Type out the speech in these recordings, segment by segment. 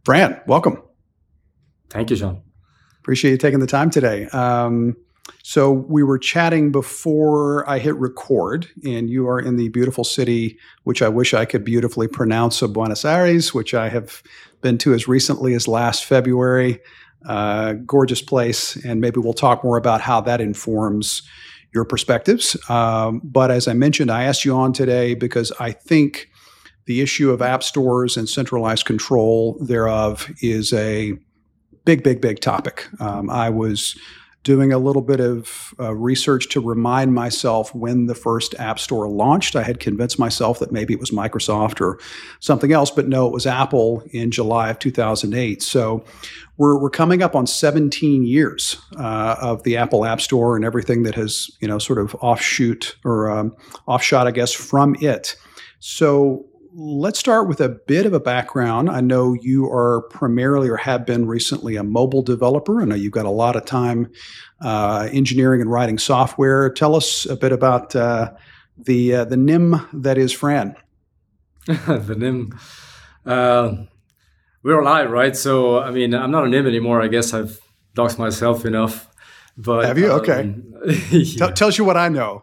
Fran, welcome. Thank you, John. Appreciate you taking the time today. So we were chatting before I hit record, and you are in the beautiful city, which I wish I could beautifully pronounce, of Buenos Aires, which I have been to as recently as last February. Gorgeous place, and maybe we'll talk more about how that informs your perspectives. But as I mentioned, I asked you on today because I think the issue of app stores and centralized control thereof is a big topic. I was doing a little bit of research to remind myself when the first app store launched. I had convinced myself that maybe it was Microsoft or something else, but no, it was Apple in July of 2008. So we're coming up on 17 years of the Apple App Store and everything that has, sort of offshot, I guess, from it. So let's start with a bit of a background. I know you are primarily or have been recently a mobile developer. I know you've got a lot of time engineering and writing software. Tell us a bit about the NIM that is Fran. The NIM. We're alive, right? So, I'm not a NIM anymore. I guess I've doxed myself enough. But have you? Okay. Yeah. Tells you what I know.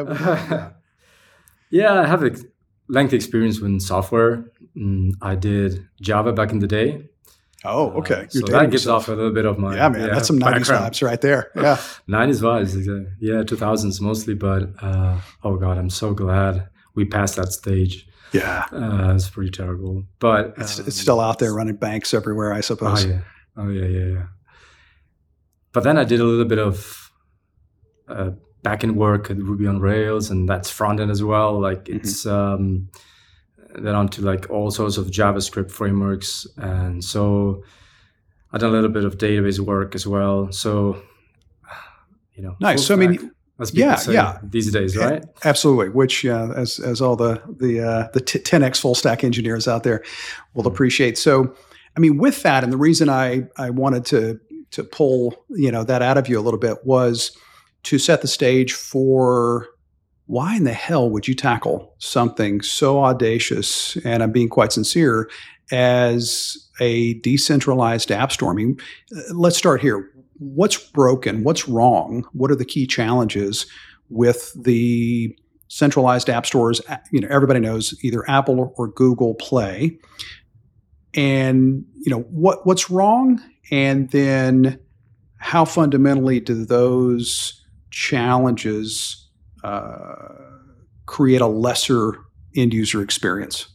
Yeah, I have lengthy experience with software. I did Java back in the day. Oh, okay. So that gives off a little bit of my that's some 90s vibes right there. Yeah. 90s vibes. Yeah, 2000s mostly. But oh God, I'm so glad we passed that stage. Yeah. It's pretty terrible. But it's still out there running banks everywhere, I suppose. Oh, yeah. But then I did a little bit of backend work at Ruby on Rails, and that's front end as well. Like it's then onto like all sorts of JavaScript frameworks, and so I done a little bit of database work as well. So nice. So as people say these days, right? Absolutely. Which as all the 10x full stack engineers out there will appreciate. So with that, and the reason I wanted to pull that out of you a little bit was to set the stage for why in the hell would you tackle something so audacious, and I'm being quite sincere, as a decentralized app store? Let's start here. What's broken? What's wrong? What are the key challenges with the centralized app stores? Everybody knows either Apple or Google Play. And, what's wrong? And then how fundamentally do those challenges create a lesser end user experience?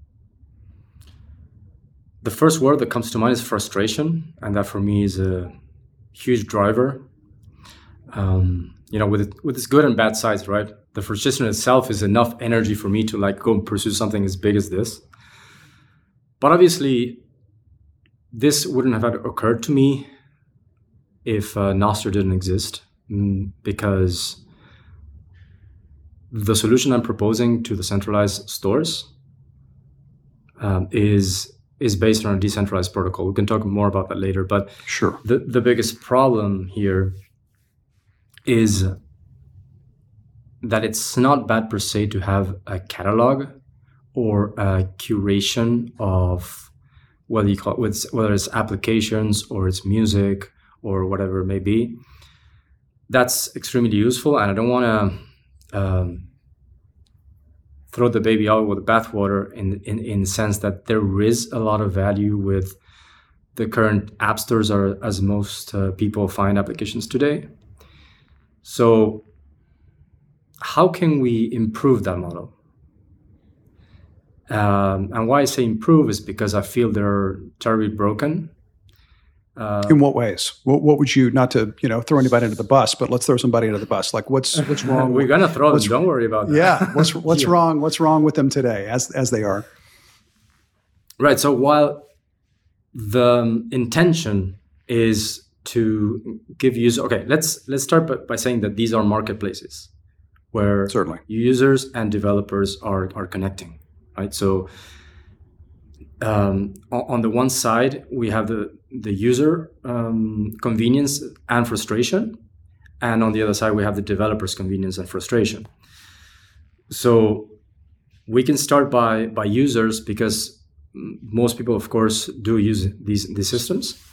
The first word that comes to mind is frustration, and that for me is a huge driver. With its good and bad sides, right? The frustration itself is enough energy for me to go and pursue something as big as this. But obviously, this wouldn't have occurred to me if Nostr didn't exist, because the solution I'm proposing to the centralized stores is based on a decentralized protocol. We can talk more about that later, but sure. The biggest problem here is that it's not bad per se to have a catalog or a curation of whether it's applications or it's music or whatever it may be. That's extremely useful, and I don't want to throw the baby out with the bathwater in the sense that there is a lot of value with the current app stores, as most people find applications today. So how can we improve that model? And why I say improve is because I feel they're terribly broken. In what ways? What would you, not to throw anybody under the bus, but let's throw somebody under the bus. Like what's wrong? We're gonna throw them. Don't worry about that. Yeah. What's wrong? What's wrong with them today, as they are? Right. So while the intention is to give users, let's start by saying that these are marketplaces where certainly users and developers are connecting. Right. So on the one side, we have the user convenience and frustration, and on the other side, we have the developer's convenience and frustration. So we can start by users, because most people, of course, do use these systems.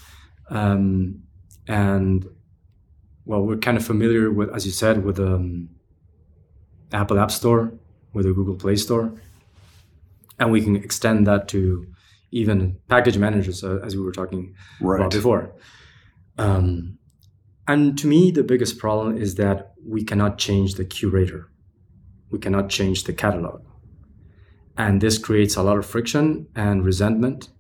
And well, we're kind of familiar with, as you said, with Apple App Store, with the Google Play Store. And we can extend that to even package managers, as we were talking about before. And to me, the biggest problem is that we cannot change the curator. We cannot change the catalog. And this creates a lot of friction and resentment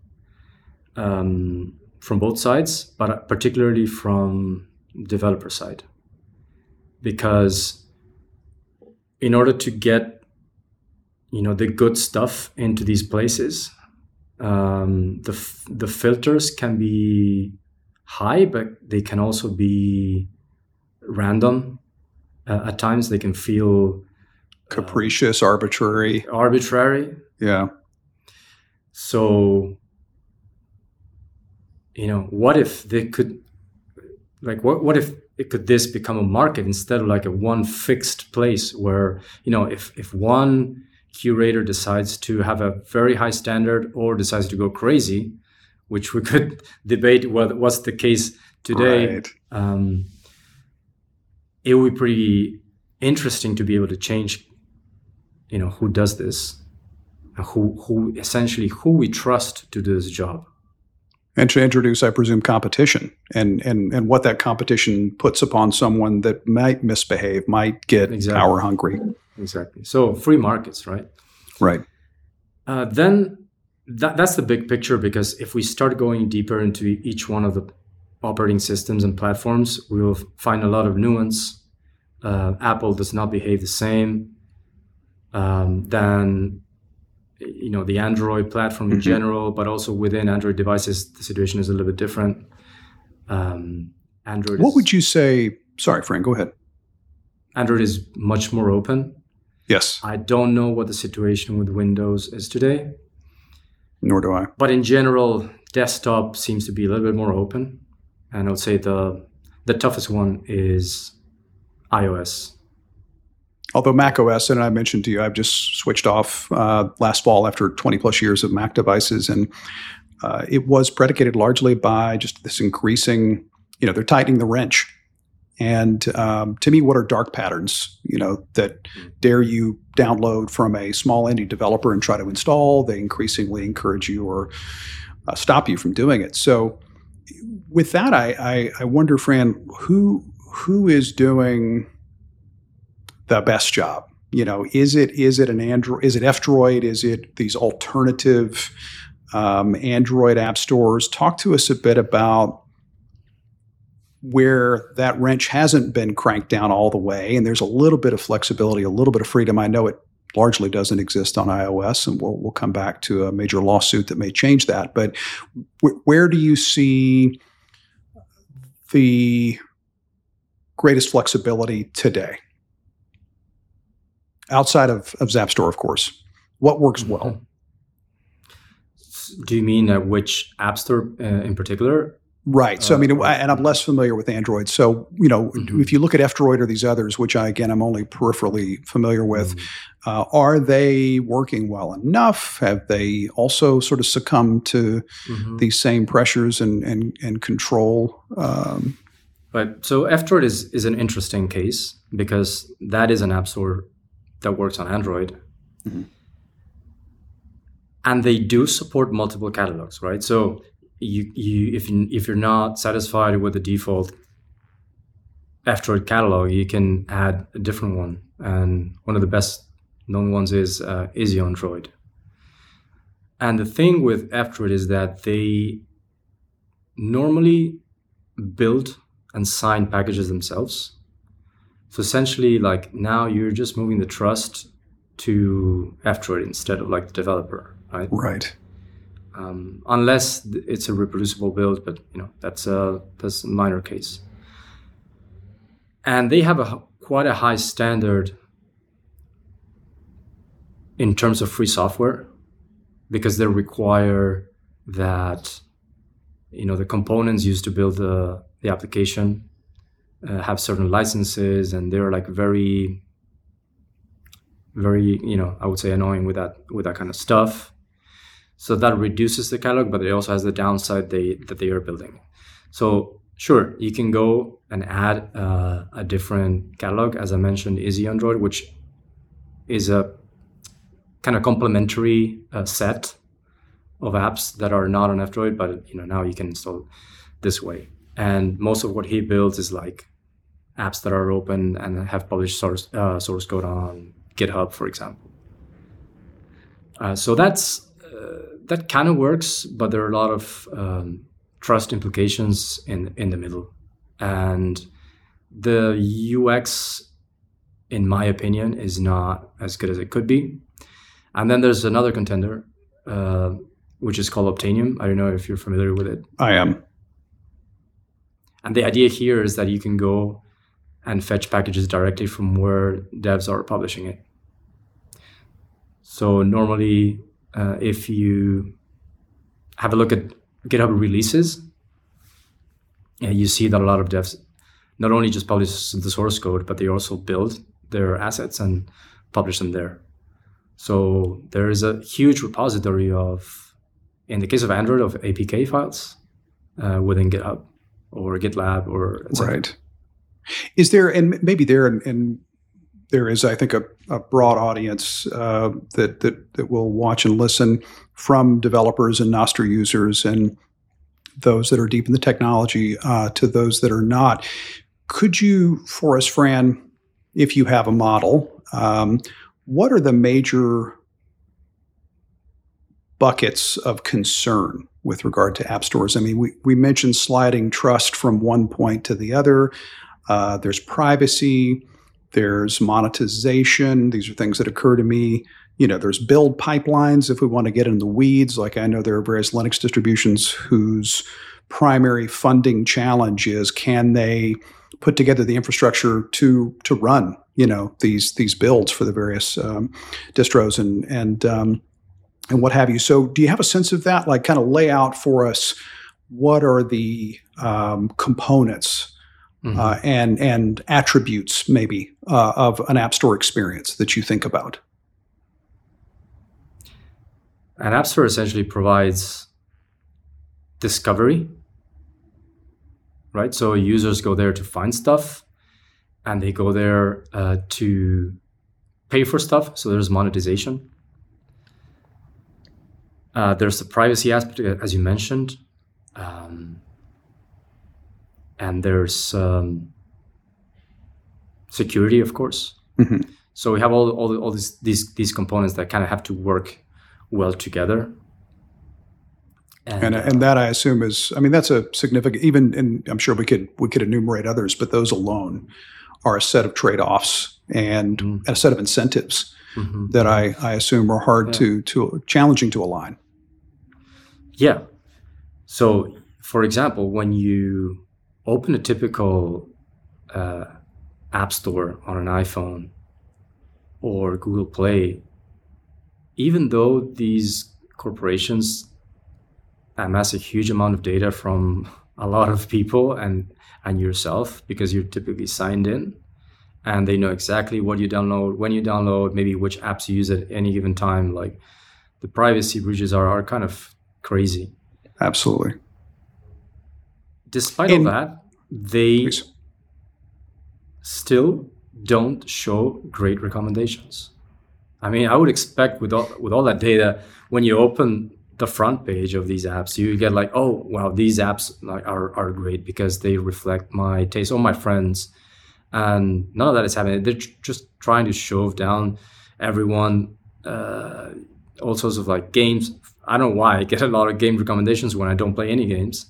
from both sides, but particularly from developer side. Because in order to get, the good stuff into these places, the filters can be high, but they can also be random. At times they can feel capricious, arbitrary. Yeah. So, what if they could, what if this become a market instead of like a one fixed place where, if one curator decides to have a very high standard or decides to go crazy, which we could debate what's the case today. Right. It would be pretty interesting to be able to change, who does this, who we trust to do this job. And to introduce, I presume, competition and what that competition puts upon someone that might misbehave, might get power hungry. Exactly. So free markets, right? Right. Then that's the big picture, because if we start going deeper into each one of the operating systems and platforms, we will find a lot of nuance. Apple does not behave the same than the Android platform in general, but also within Android devices, the situation is a little bit different. Android. What would you say? Sorry, Frank, go ahead. Android is much more open. Yes. I don't know what the situation with Windows is today. Nor do I. But in general, desktop seems to be a little bit more open. And I would say the toughest one is iOS. Although Mac OS, and I mentioned to you, I've just switched off last fall after 20 plus years of Mac devices. And it was predicated largely by just this increasing, they're tightening the wrench. And to me, what are dark patterns, that dare you download from a small indie developer and try to install? They increasingly encourage you or stop you from doing it. So with that, I wonder, Fran, who is doing the best job? Is it an Android? Is it F-Droid? Is it these alternative Android app stores? Talk to us a bit about where that wrench hasn't been cranked down all the way, and there's a little bit of flexibility, a little bit of freedom. I know it largely doesn't exist on iOS, and we'll come back to a major lawsuit that may change that. But where do you see the greatest flexibility today? Outside of Zap Store, of course. What works well? Do you mean which app store in particular? Right. So, and I'm less familiar with Android. So, if you look at F-Droid or these others, which I'm only peripherally familiar with, are they working well enough? Have they also sort of succumbed to these same pressures and control? Right. So F-Droid is an interesting case because that is an app store that works on Android. And they do support multiple catalogs, right? So if you're not satisfied with the default F-Droid catalog, you can add a different one. And one of the best known ones is Ision Droid. And the thing with F-Droid is that they normally build and sign packages themselves. So essentially, now you're just moving the trust to F-Droid instead of the developer, right? Right. Unless it's a reproducible build, but that's a minor case. And they have quite a high standard in terms of free software, because they require that the components used to build the application have certain licenses, and they're very, very I would say annoying with that kind of stuff. So that reduces the catalog, but it also has the downside that they are building. So sure, you can go and add a different catalog. As I mentioned, Easy Android, which is a kind of complementary set of apps that are not on F-Droid, but now you can install this way. And most of what he builds is like apps that are open and have published source code on GitHub, for example. So that kind of works, but there are a lot of trust implications in the middle. And the UX, in my opinion, is not as good as it could be. And then there's another contender, which is called Optanium. I don't know if you're familiar with it. I am. And the idea here is that you can go and fetch packages directly from where devs are publishing it. So normally, if you have a look at GitHub releases, you see that a lot of devs not only just publish the source code, but they also build their assets and publish them there. So there is a huge repository of, in the case of Android, of APK files within GitHub or GitLab or etc. Right. Is there, and maybe and there is, I think, a broad audience that will watch and listen, from developers and Nostr users and those that are deep in the technology to those that are not. Could you, for us, Fran, if you have a model, what are the major buckets of concern with regard to app stores? I mean, we mentioned sliding trust from one point to the other. There's privacy. There's monetization. These are things that occur to me. There's build pipelines if we want to get in the weeds. Like, I know there are various Linux distributions whose primary funding challenge is, can they put together the infrastructure to run these builds for the various distros and what have you. So do you have a sense of that? Like, kind of lay out for us, what are the components and attributes maybe of an app store experience that you think about? An app store essentially provides discovery, right? So users go there to find stuff, and they go there to pay for stuff. So there's monetization. There's the privacy aspect, as you mentioned. And there's security, of course. Mm-hmm. So we have all these components that kind of have to work well together. And that, I assume, is, I mean, that's a significant, even, and I'm sure we could enumerate others, but those alone are a set of trade-offs and a set of incentives that I assume are hard to challenging to align. Yeah. So, for example, when you open a typical app store on an iPhone or Google Play, even though these corporations amass a huge amount of data from a lot of people and yourself, because you're typically signed in, and they know exactly what you download, when you download, maybe which apps you use at any given time. Like, the privacy breaches are kind of crazy. Absolutely. Despite all that, they still don't show great recommendations. I mean, I would expect with all that data, when you open the front page of these apps, you get like, oh, wow, these apps are great because they reflect my taste or my friends. And none of that is happening. They're just trying to shove down everyone all sorts of like games. I don't know why I get a lot of game recommendations when I don't play any games,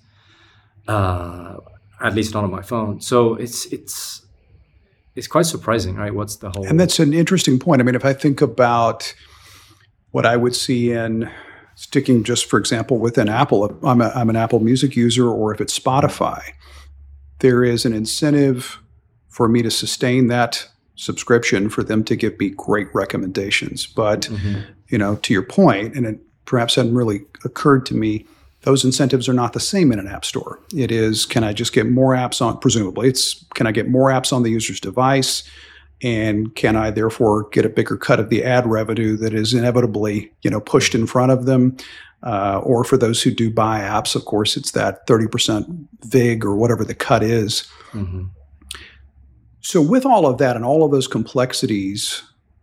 at least not on my phone. So it's quite surprising, right? What's the whole... And that's an interesting point. I mean, if I think about what I would see in sticking just, for example, within Apple, if I'm an Apple Music user, or if it's Spotify, there is an incentive for me to sustain that subscription for them to give me great recommendations. But, to your point, and it perhaps hadn't really occurred to me, those incentives are not the same in an app store. It is, can I just get more apps on, presumably, can I get more apps on the user's device? And can I therefore get a bigger cut of the ad revenue that is inevitably, pushed in front of them? Or for those who do buy apps, of course, it's that 30% VIG or whatever the cut is. Mm-hmm. So with all of that and all of those complexities,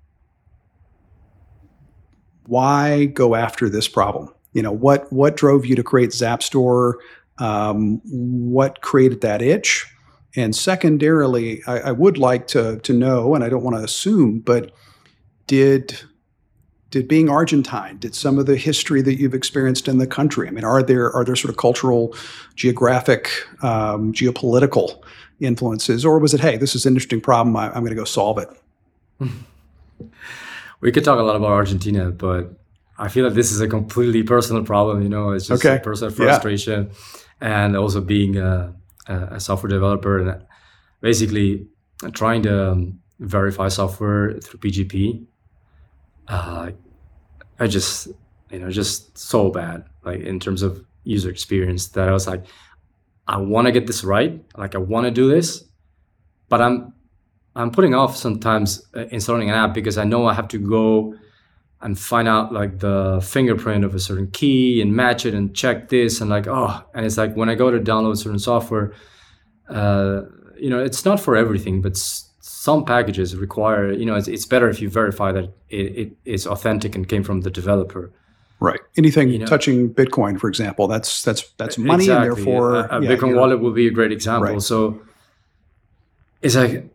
why go after this problem? What drove you to create Zapstore? What created that itch? And secondarily, I would like to know, and I don't want to assume, but did being Argentine, did some of the history that you've experienced in the country, I mean, are there sort of cultural, geographic, geopolitical influences, or was it, hey, this is an interesting problem, I'm going to go solve it? We could talk a lot about Argentina, but I feel like this is a completely personal problem. It's just a personal frustration, and also being a software developer and basically trying to verify software through PGP. I just so bad, like in terms of user experience, that I was like, I want to get this right. Like I want to do this, but I'm putting off sometimes installing an app because I know I have to go and find out like the fingerprint of a certain key and match it and check this and and it's like when I go to download certain software, it's not for everything, but some packages require, it's better if you verify that it is authentic and came from the developer. Right. Anything touching Bitcoin, for example, that's money, exactly. And therefore a Bitcoin wallet would be a great example. Right. So it's like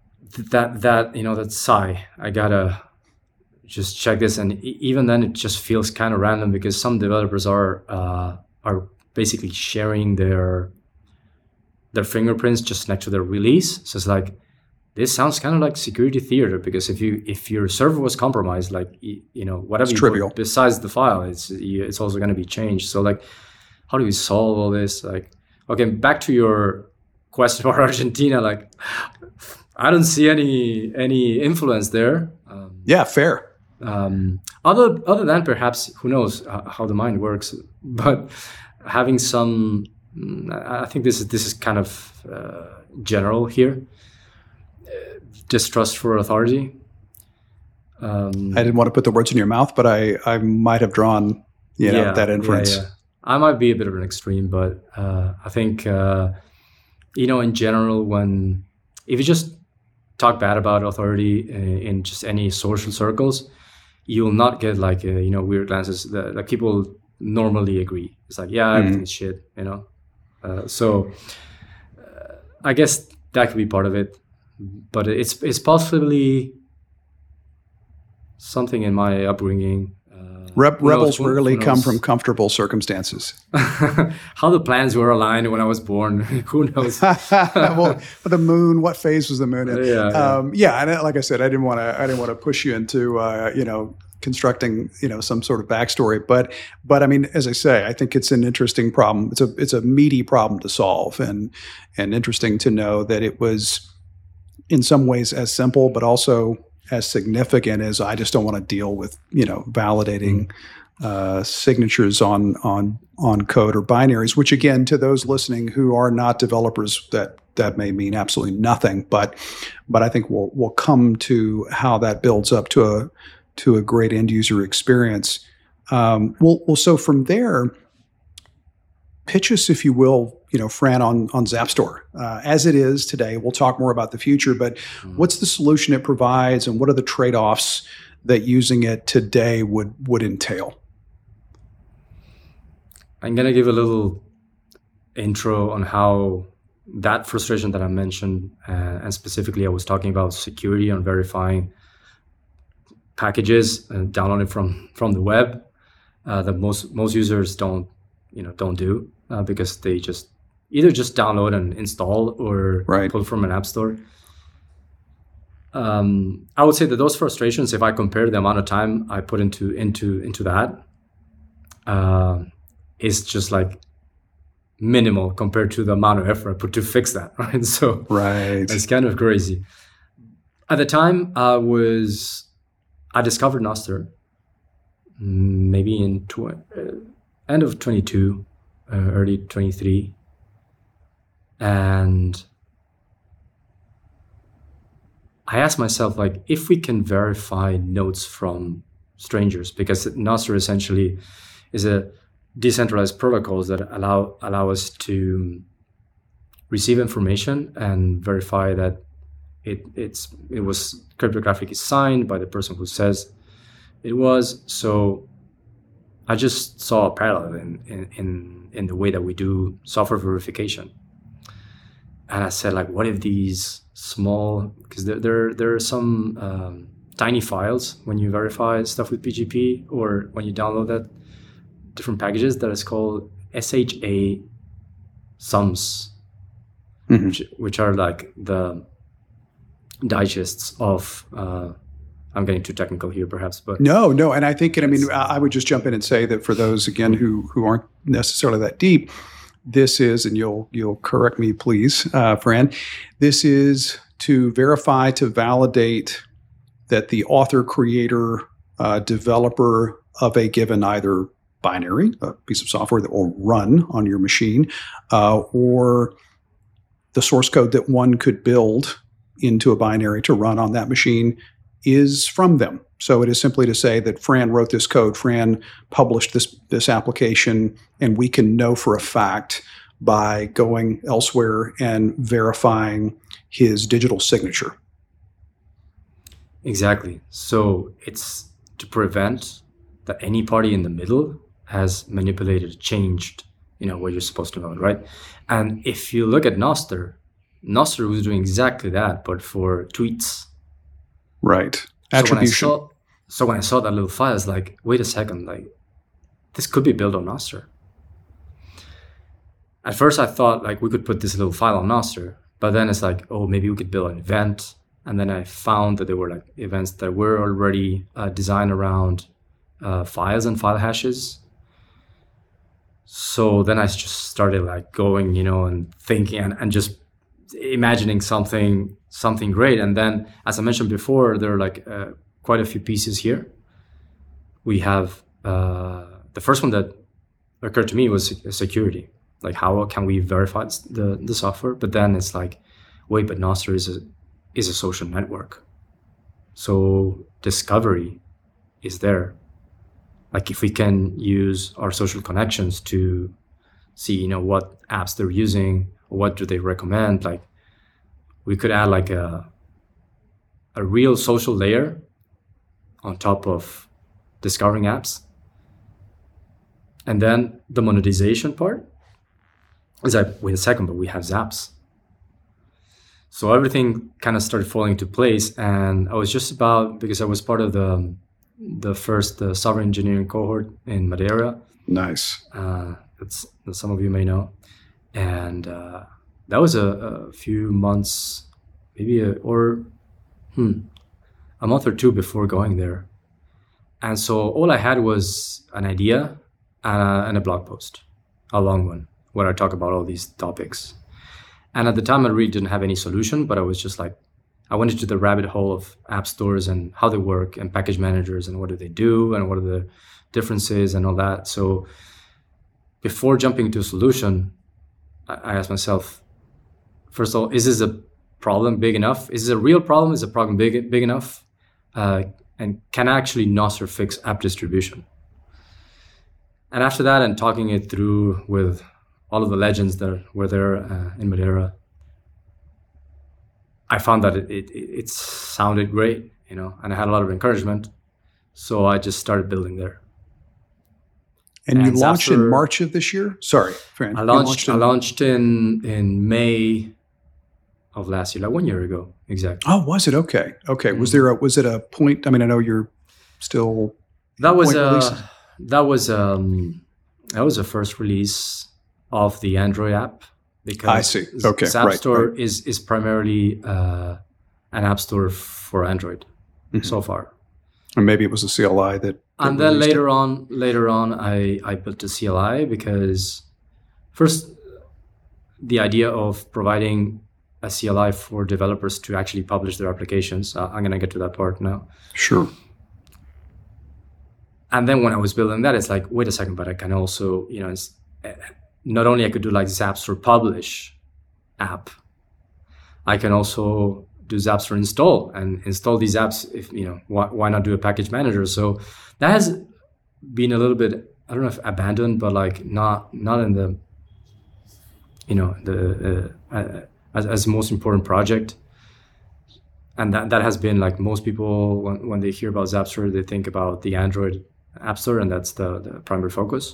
that sigh. I gotta just check this, and even then, it just feels kind of random because some developers are basically sharing their fingerprints just next to their release. So it's like, this sounds kind of like security theater, because if your server was compromised, like whatever it's trivial. Besides the file, it's also going to be changed. So like, how do we solve all this? Like, okay, back to your question about Argentina. Like, I don't see any influence there. Yeah, fair. Other than perhaps, who knows how the mind works, but having some, I think this is kind of general here. Distrust for authority. I didn't want to put the words in your mouth, but I might have drawn that inference. Yeah. I might be a bit of an extreme, but I think in general, if you just talk bad about authority in just any social circles, you'll not get weird glances. That people normally agree. It's like, everything's shit, So I guess that could be part of it. But it's possibly something in my upbringing. Rebels rarely come from comfortable circumstances. How the plans were aligned when I was born, who knows? Well, the moon. What phase was the moon in? Yeah. And like I said, I didn't want to push you into constructing some sort of backstory. But I mean, as I say, I think it's an interesting problem. It's a meaty problem to solve, and interesting to know that it was, in some ways, as simple, but also as significant as I just don't want to deal with, validating signatures on code or binaries. Which, again, to those listening who are not developers, that may mean absolutely nothing. But I think we'll come to how that builds up to a great end user experience. So from there, pitch us, if you will, Fran, on Zapstore. As it is today, we'll talk more about the future, but what's the solution it provides, and what are the trade-offs that using it today would entail? I'm going to give a little intro on how that frustration that I mentioned, and specifically I was talking about security on verifying packages downloaded from the web, that most users don't do, because they either just download and install or pull from an app store. I would say that those frustrations, if I compare the amount of time I put into that, is just like minimal compared to the amount of effort I put to fix that. Right. So it's kind of crazy. At the time, I discovered Nostr maybe in end of 22, early 23. And I asked myself, like, if we can verify notes from strangers, because Nostr essentially is a decentralized protocols that allow us to receive information and verify that it was cryptographically signed by the person who says it was. So I just saw a parallel in the way that we do software verification. And I said, like, what if these small, because there are some tiny files when you verify stuff with PGP or when you download that, different packages that is called SHA sums, which are like the digests of, I'm getting too technical here perhaps, but no. And I think, I would just jump in and say that for those, again, who aren't necessarily that deep, this is, and you'll correct me, please, Fran, this is to verify, to validate that the author, creator, developer of a given either binary, a piece of software that will run on your machine, or the source code that one could build into a binary to run on that machine is from them. So it is simply to say that Fran wrote this code, Fran published this application, and we can know for a fact by going elsewhere and verifying his digital signature. Exactly. So it's to prevent that any party in the middle has manipulated, changed, what you're supposed to know, right? And if you look at Nostr was doing exactly that, but for tweets. Right. Attribution. So when I saw that little file, I was like, wait a second, like, this could be built on Nostr. At first I thought like we could put this little file on Nostr, but then it's like, oh, maybe we could build an event. And then I found that there were like events that were already designed around files and file hashes. So then I just started like going, and thinking and just imagining something great. And then, as I mentioned before, there are like quite a few pieces here. We have the first one that occurred to me was security. Like, how can we verify the software? But then it's like, wait, but Nostr is a social network. So discovery is there. Like, if we can use our social connections to see, what apps they're using, or what do they recommend, like, we could add like a real social layer on top of discovering apps. And then the monetization part is like, wait a second, but we have Zaps. So everything kind of started falling into place. And I was just about, because I was part of the first software engineering cohort in Madeira. Nice. That some of you may know. And that was a few months, maybe a month or two before going there. And so all I had was an idea and a blog post, a long one, where I talk about all these topics. And at the time, I really didn't have any solution, but I was just like, I went into the rabbit hole of app stores and how they work and package managers and what do they do and what are the differences and all that. So before jumping to a solution, I asked myself, first of all, is this a problem big enough? Is this a real problem? Is the problem big enough? And can actually Nostr fix app distribution? And after that, and talking it through with all of the legends that were there in Madeira, I found that it sounded great, and I had a lot of encouragement. So I just started building there. And you launched in March of this year? Sorry, Fran. I launched in May of last year, like 1 year ago, exactly. Oh, was it? Okay. Mm-hmm. Was it a point? I mean, I know you're still. That was a first release of the Android app, because I see. Okay, Zap Store is primarily an app store for Android so far. Or maybe it was a CLI that. And then later on, I built a CLI because first, the idea of providing a CLI for developers to actually publish their applications. I'm going to get to that part now. Sure. And then when I was building that, it's like, wait a second, but I can also, not only I could do like Zapster publish app, I can also do Zapster install and install these apps. If why not do a package manager? So that has been a little bit I don't know if abandoned, but like not in the, the as the most important project. And that has been like most people when they hear about Zapster, they think about the Android App Store, and that's the primary focus.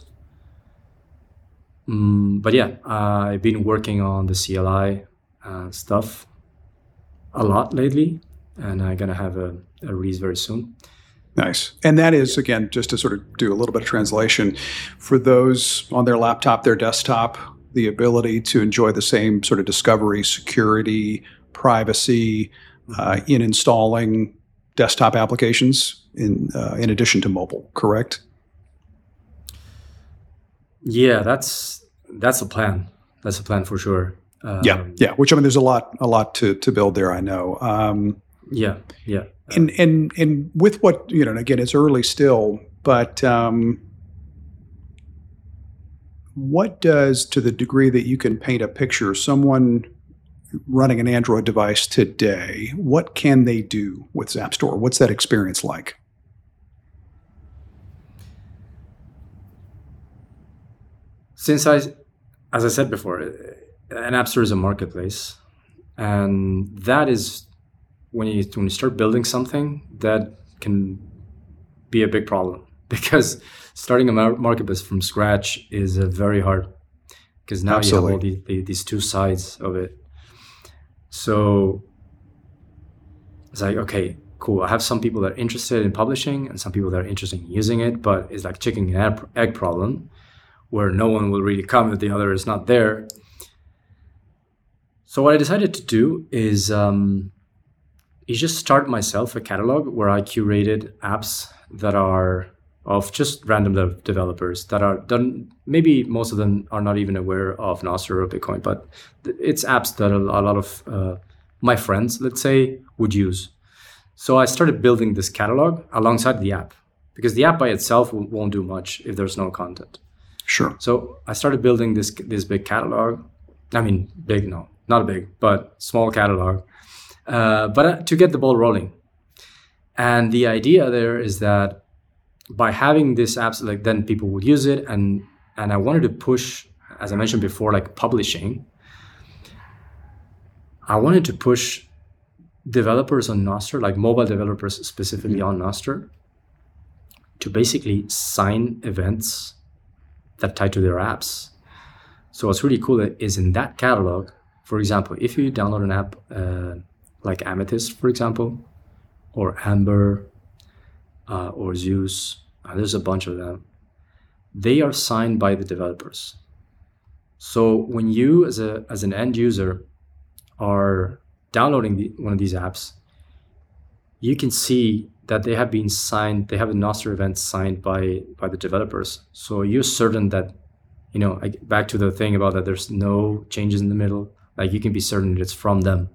But yeah, I've been working on the CLI stuff a lot lately, and I'm gonna have a release very soon. Nice. And that is, again, just to sort of do a little bit of translation, for those on their laptop, their desktop, the ability to enjoy the same sort of discovery, security, privacy in installing desktop applications in addition to mobile, correct? Yeah, that's the plan. That's the plan for sure. Yeah. Which, I mean, there's a lot to build there, I know. Yeah. And with what, and again, it's early still, but what does, to the degree that you can paint a picture, someone running an Android device today, what can they do with Zapstore? What's that experience like? As I said before, an App Store is a marketplace, and that is when you start building something, that can be a big problem, because starting a marketplace from scratch is very hard, because now Absolutely. you have all these two sides of it. So it's like, okay, cool. I have some people that are interested in publishing and some people that are interested in using it, but it's like chicken and egg problem, where no one will really come if the other is not there. So what I decided to do is just start myself a catalog where I curated apps that are of just random developers that are done. Maybe most of them are not even aware of Nostr or Bitcoin, but it's apps that a lot of my friends, let's say, would use. So I started building this catalog alongside the app, because the app by itself won't do much if there's no content. Sure. So I started building this big catalog. I mean, big, no, not big, but small catalog. But to get the ball rolling. And the idea there is that by having these apps, like, then people would use it. And I wanted to push, as I mentioned before, like publishing. I wanted to push developers on Nostr, like mobile developers specifically on Nostr, to basically sign events that tie to their apps. So what's really cool is in that catalog, for example, if you download an app like Amethyst, for example, or Amber, or Zeus, there's a bunch of them. They are signed by the developers. So when you, as an end user, are downloading one of these apps, you can see that they have been signed. They have a Nostr event signed by the developers. So you're certain that, back to the thing about that there's no changes in the middle. Like, you can be certain that it's from them.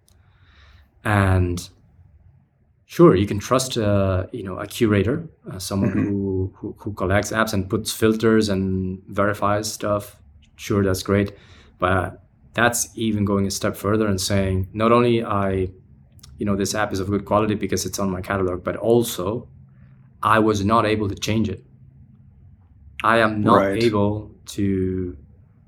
And sure, you can trust a curator, someone who collects apps and puts filters and verifies stuff. Sure, that's great, but that's even going a step further and saying, not only this app is of good quality because it's on my catalog, but also I was not able to change it. I am not able to.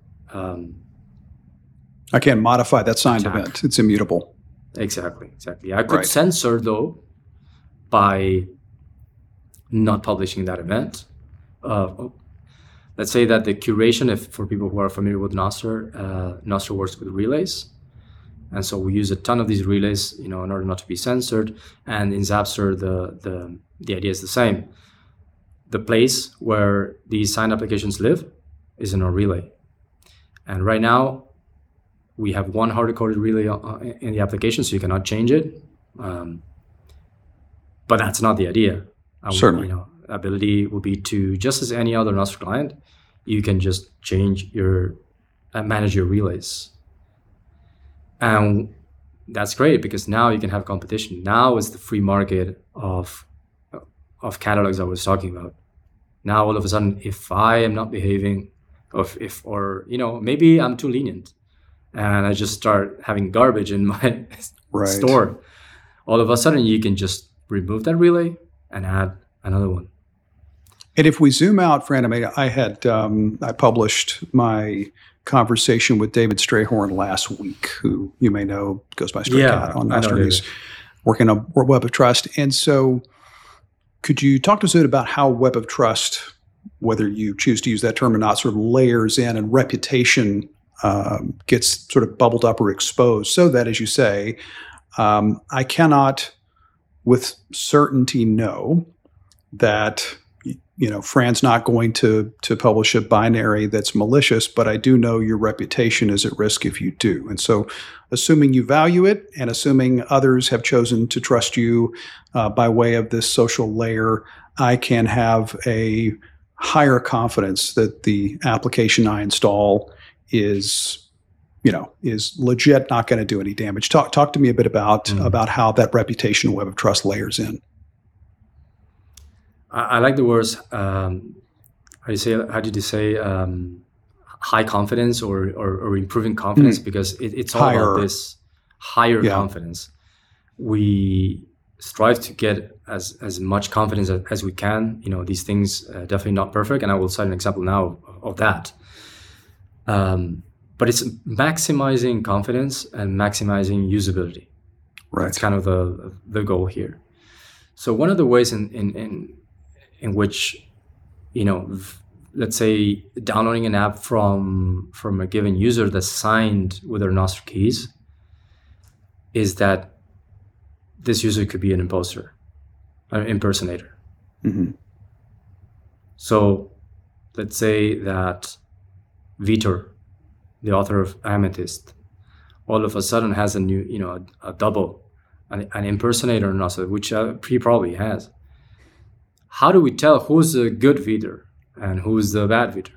I can't modify that signed event. It's immutable. Exactly. I could censor, though, by not publishing that event. Let's say that the curation, for people who are familiar with Nostr, Nostr works with relays. And so we use a ton of these relays, in order not to be censored. And in Zapster, the idea is the same. The place where these signed applications live is in a relay. And right now, we have one hard-coded relay in the application, so you cannot change it. But that's not the idea. Certainly. Ability will be to, just as any other Nostr client, you can just change manage your relays. And that's great, because now you can have competition. Now is the free market of catalogs I was talking about. Now all of a sudden, if I am not behaving, or maybe I'm too lenient, and I just start having garbage in my store, all of a sudden you can just remove that relay and add another one. And if we zoom out, Fran, I mean, I published my conversation with David Strayhorn last week, who you may know goes by Stray Cat on Nostr. He's working on Web of Trust. And so could you talk to us a bit about how Web of Trust, whether you choose to use that term or not, sort of layers in and reputation gets sort of bubbled up or exposed so that, as you say, I cannot with certainty know that Fran's not going to publish a binary that's malicious, but I do know your reputation is at risk if you do. And so assuming you value it and assuming others have chosen to trust you by way of this social layer, I can have a higher confidence that the application I install is legit, not going to do any damage. Talk to me a bit about how that reputation Web of Trust layers in. I like the words. How did you say? High confidence or improving confidence, because it's all about this higher confidence. We strive to get as much confidence as we can. These things definitely not perfect, and I will cite an example now of that. But it's maximizing confidence and maximizing usability. Right. That's kind of the goal here. So one of the ways in which, let's say downloading an app from a given user that's signed with their Nostr keys, is that this user could be an imposter, an impersonator. Mm-hmm. So let's say that Vitor, the author of Amethyst, all of a sudden has a new, a double, an impersonator in Nostr, which he probably has. How do we tell who's the good Vitor and who's the bad Vitor?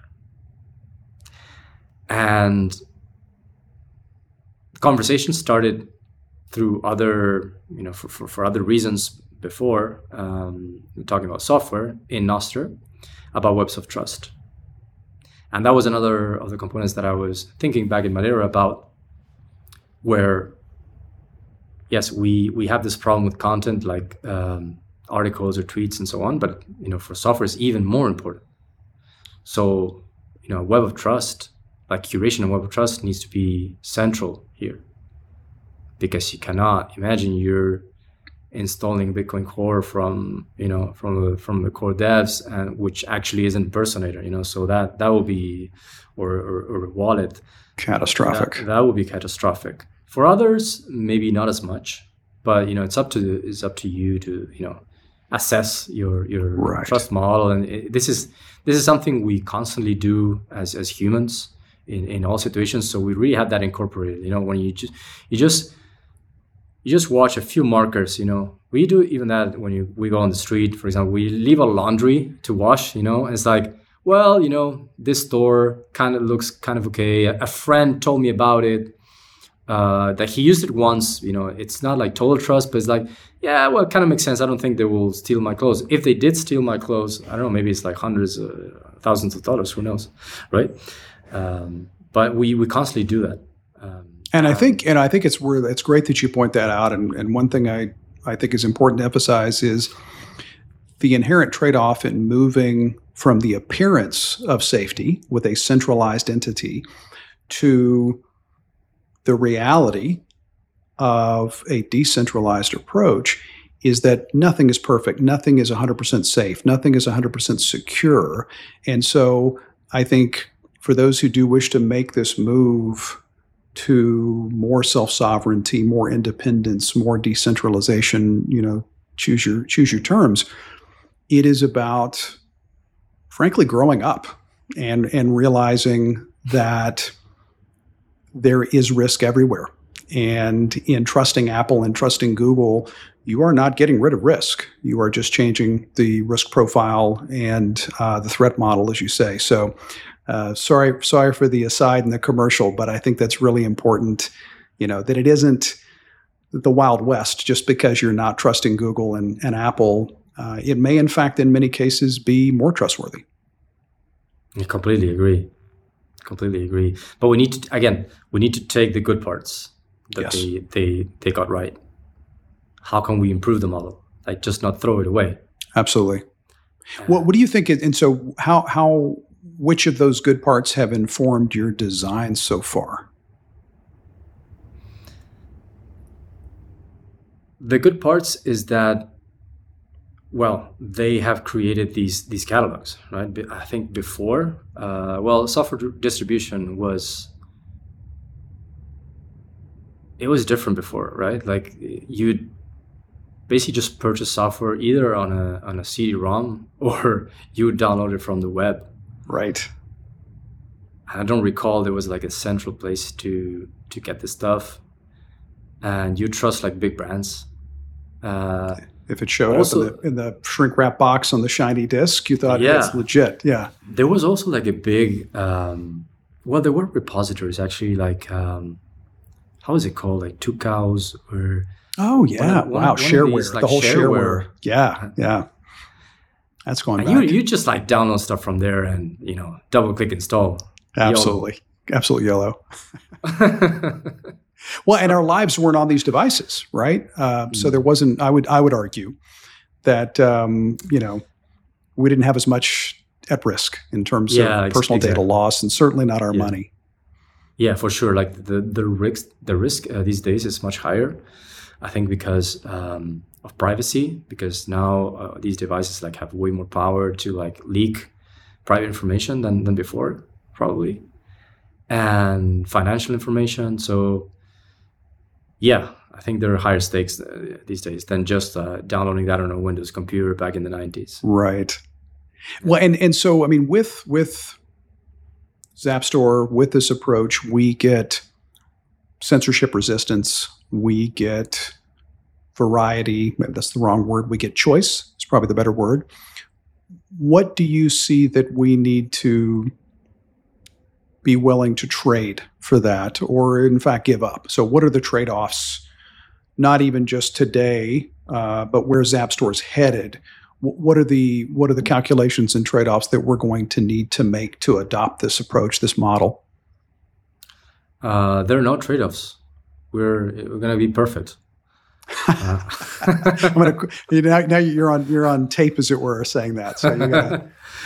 And the conversation started through other, for other reasons before, talking about software in Nostr, about webs of trust. And that was another of the components that I was thinking back in Madeira about, where, yes, we have this problem with content like articles or tweets and so on, but for software is even more important. So web of trust, like curation and web of trust, needs to be central here, because you cannot imagine you're installing Bitcoin Core from the core devs, and which actually is an impersonator. So that will be or wallet catastrophic. That will be catastrophic. For others, maybe not as much, but it's up to you to assess your right. trust model, and this is something we constantly do as humans in all situations. So we really have that incorporated. When you just watch a few markers. We do even that when we go on the street. For example, we leave our laundry to wash. And it's like, well, this store kind of looks kind of okay. A friend told me about it. That he used it once, it's not like total trust, but it's like, yeah, well, it kind of makes sense. I don't think they will steal my clothes. If they did steal my clothes, I don't know, maybe it's like hundreds, thousands of dollars, who knows, right? But we constantly do that. And I think it's great that you point that out. And one thing I think is important to emphasize is the inherent trade-off in moving from the appearance of safety with a centralized entity to the reality of a decentralized approach is that nothing is perfect. Nothing is 100% safe. Nothing is 100% secure. And so I think for those who do wish to make this move to more self-sovereignty, more independence, more decentralization, choose your terms, it is about, frankly, growing up and realizing that there is risk everywhere. And in trusting Apple and trusting Google, you are not getting rid of risk. You are just changing the risk profile and the threat model, as you say. So sorry for the aside and the commercial, but I think that's really important, that it isn't the Wild West just because you're not trusting Google and Apple. It may, in fact, in many cases, be more trustworthy. I completely agree. But we need to take the good parts that yes. they got right. How can we improve the model? Like, just not throw it away. Absolutely. What do you think? And so how which of those good parts have informed your design so far? The good parts is that, well, they have created these catalogs, right? I think before, software distribution was different before, right? Like you'd basically just purchase software either on a CD-ROM or you would download it from the web. Right. I don't recall there was like a central place to get this stuff, and you trust like big brands. If it showed up in the shrink wrap box on the shiny disc, you thought it's legit. Yeah. There was also like a big, there were repositories actually, like, how is it called? Like Two Cows or... Oh, yeah. Wow. Shareware. These, like, the whole shareware. Yeah. That's going back. You just like download stuff from there and, double click install. Absolutely. Absolutely yellow. Well, and our lives weren't on these devices, right? So there wasn't. I would argue that we didn't have as much at risk in terms of personal data loss, and certainly not our money. Yeah, for sure. Like the risk these days is much higher. I think because of privacy, because now these devices like have way more power to like leak private information than before, probably, and financial information. So. Yeah, I think there are higher stakes these days than just downloading that on a Windows computer back in the 90s. Right. Well, and so, I mean, with XapStore, with this approach, we get censorship resistance, we get variety, maybe that's the wrong word, we get choice, it's probably the better word. What do you see that we need to be willing to trade for that, or in fact give up? So what are the trade-offs, not even just today, but where XapStore is headed? What are the calculations and trade-offs that we're going to need to make to adopt this approach, this model? There are no trade-offs. We're going to be perfect. I'm gonna, now you're on tape, as it were, saying that. So you gotta.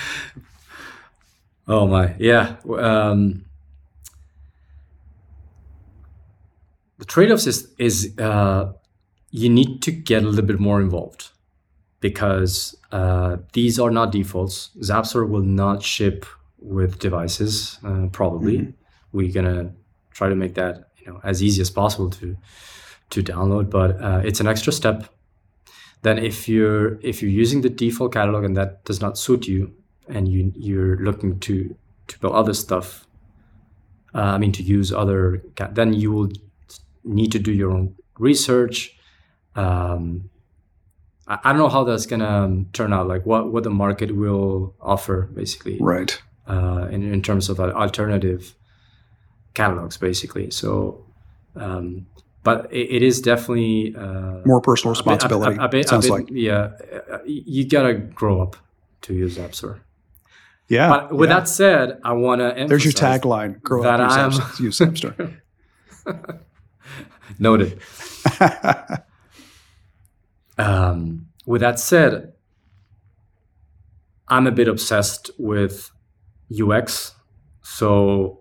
Oh my, yeah. The trade-offs is you need to get a little bit more involved, because these are not defaults. XapStore will not ship with devices, probably. Mm-hmm. We're gonna try to make that as easy as possible to download, but it's an extra step. Then if you're using the default catalog and that does not suit you, and you're looking to build other stuff, to use other, then you will need to do your own research. I don't know how that's gonna turn out, like what the market will offer, basically. Right. In terms of alternative catalogs, basically. So, but it is definitely more personal responsibility. Sounds like. Yeah, you gotta grow up to use XapStore. Yeah. But with that said, I want to emphasize. There's your tagline: "Grow up, use XapStore." Noted. With that said, I'm a bit obsessed with UX. So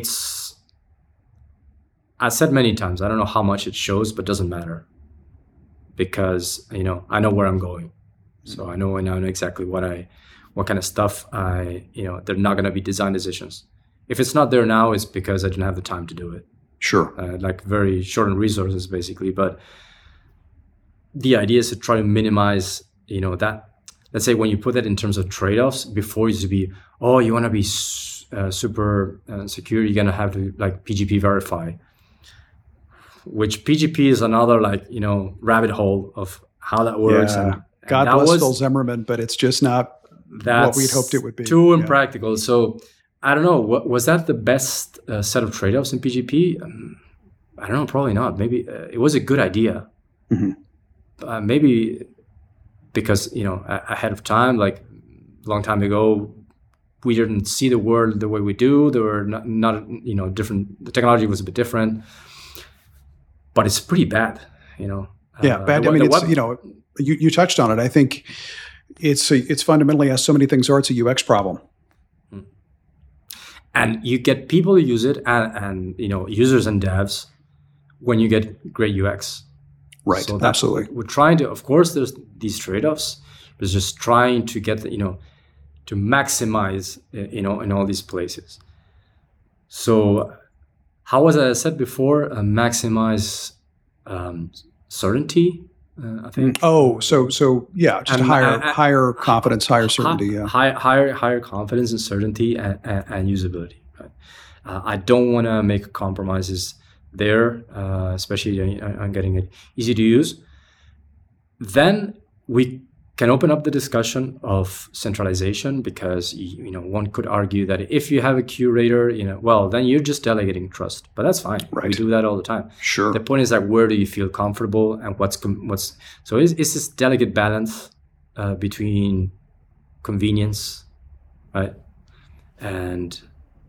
I said many times, I don't know how much it shows, but it doesn't matter, because I know where I'm going. So I know exactly what kind of stuff they're not going to be design decisions. If it's not there now, it's because I didn't have the time to do it. Sure. Like very short on resources, basically. But the idea is to try to minimize, that. Let's say when you put that in terms of trade-offs, before it used to be, you want to be super secure, you're going to have to like PGP verify, which PGP is another rabbit hole of how that works. Yeah. And God bless Phil Zimmerman, but it's just not what we'd hoped it would be. Too impractical. So I don't know. Was that the best set of trade-offs in PGP? I don't know. Probably not. Maybe it was a good idea. Mm-hmm. Maybe because ahead of time, like a long time ago, we didn't see the world the way we do. There were not different. The technology was a bit different, but it's pretty bad. Yeah, bad. I mean, it's you touched on it. I think It's fundamentally, as so many things are, it's a UX problem. And you get people who use it, and users and devs, when you get great UX. Right. So absolutely. We're trying to, of course, there's these trade-offs. There's just trying to get to maximize in all these places. So how was I said before? Maximize certainty. I think. So yeah, just higher confidence, higher certainty. Higher confidence and certainty and usability. Right? I don't want to make compromises there, especially on getting it easy to use. Then we can open up the discussion of centralization, because one could argue that if you have a curator, well, then you're just delegating trust. But that's fine. Right. We do that all the time. Sure. The point is that where do you feel comfortable, and what's so is this delicate balance between convenience, right, and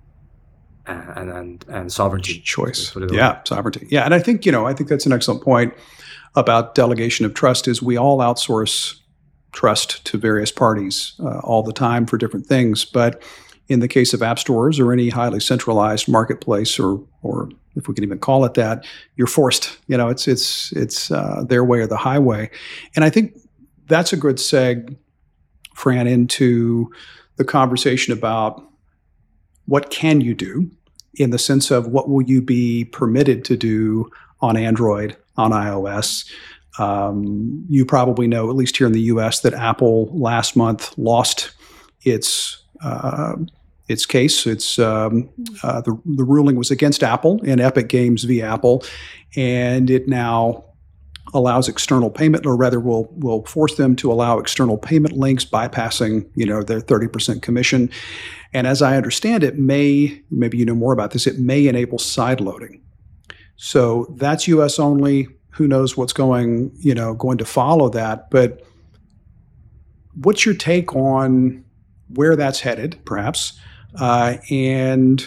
sovereignty, choice. Yeah, sovereignty. Yeah, and I think that's an excellent point about delegation of trust. Is we all outsource trust to various parties all the time for different things, but in the case of app stores or any highly centralized marketplace, or if we can even call it that, you're forced. It's their way or the highway, and I think that's a good seg, Fran, into the conversation about what can you do, in the sense of what will you be permitted to do on Android, on iOS. You probably know, at least here in the U.S., that Apple last month lost its case. It's the ruling was against Apple in Epic Games v. Apple, and it now allows external payment, or rather will force them to allow external payment links, bypassing their 30% commission. And as I understand it, maybe you know more about this, it may enable side loading. So that's US only. Who knows what's going to follow that? But what's your take on where that's headed, perhaps, and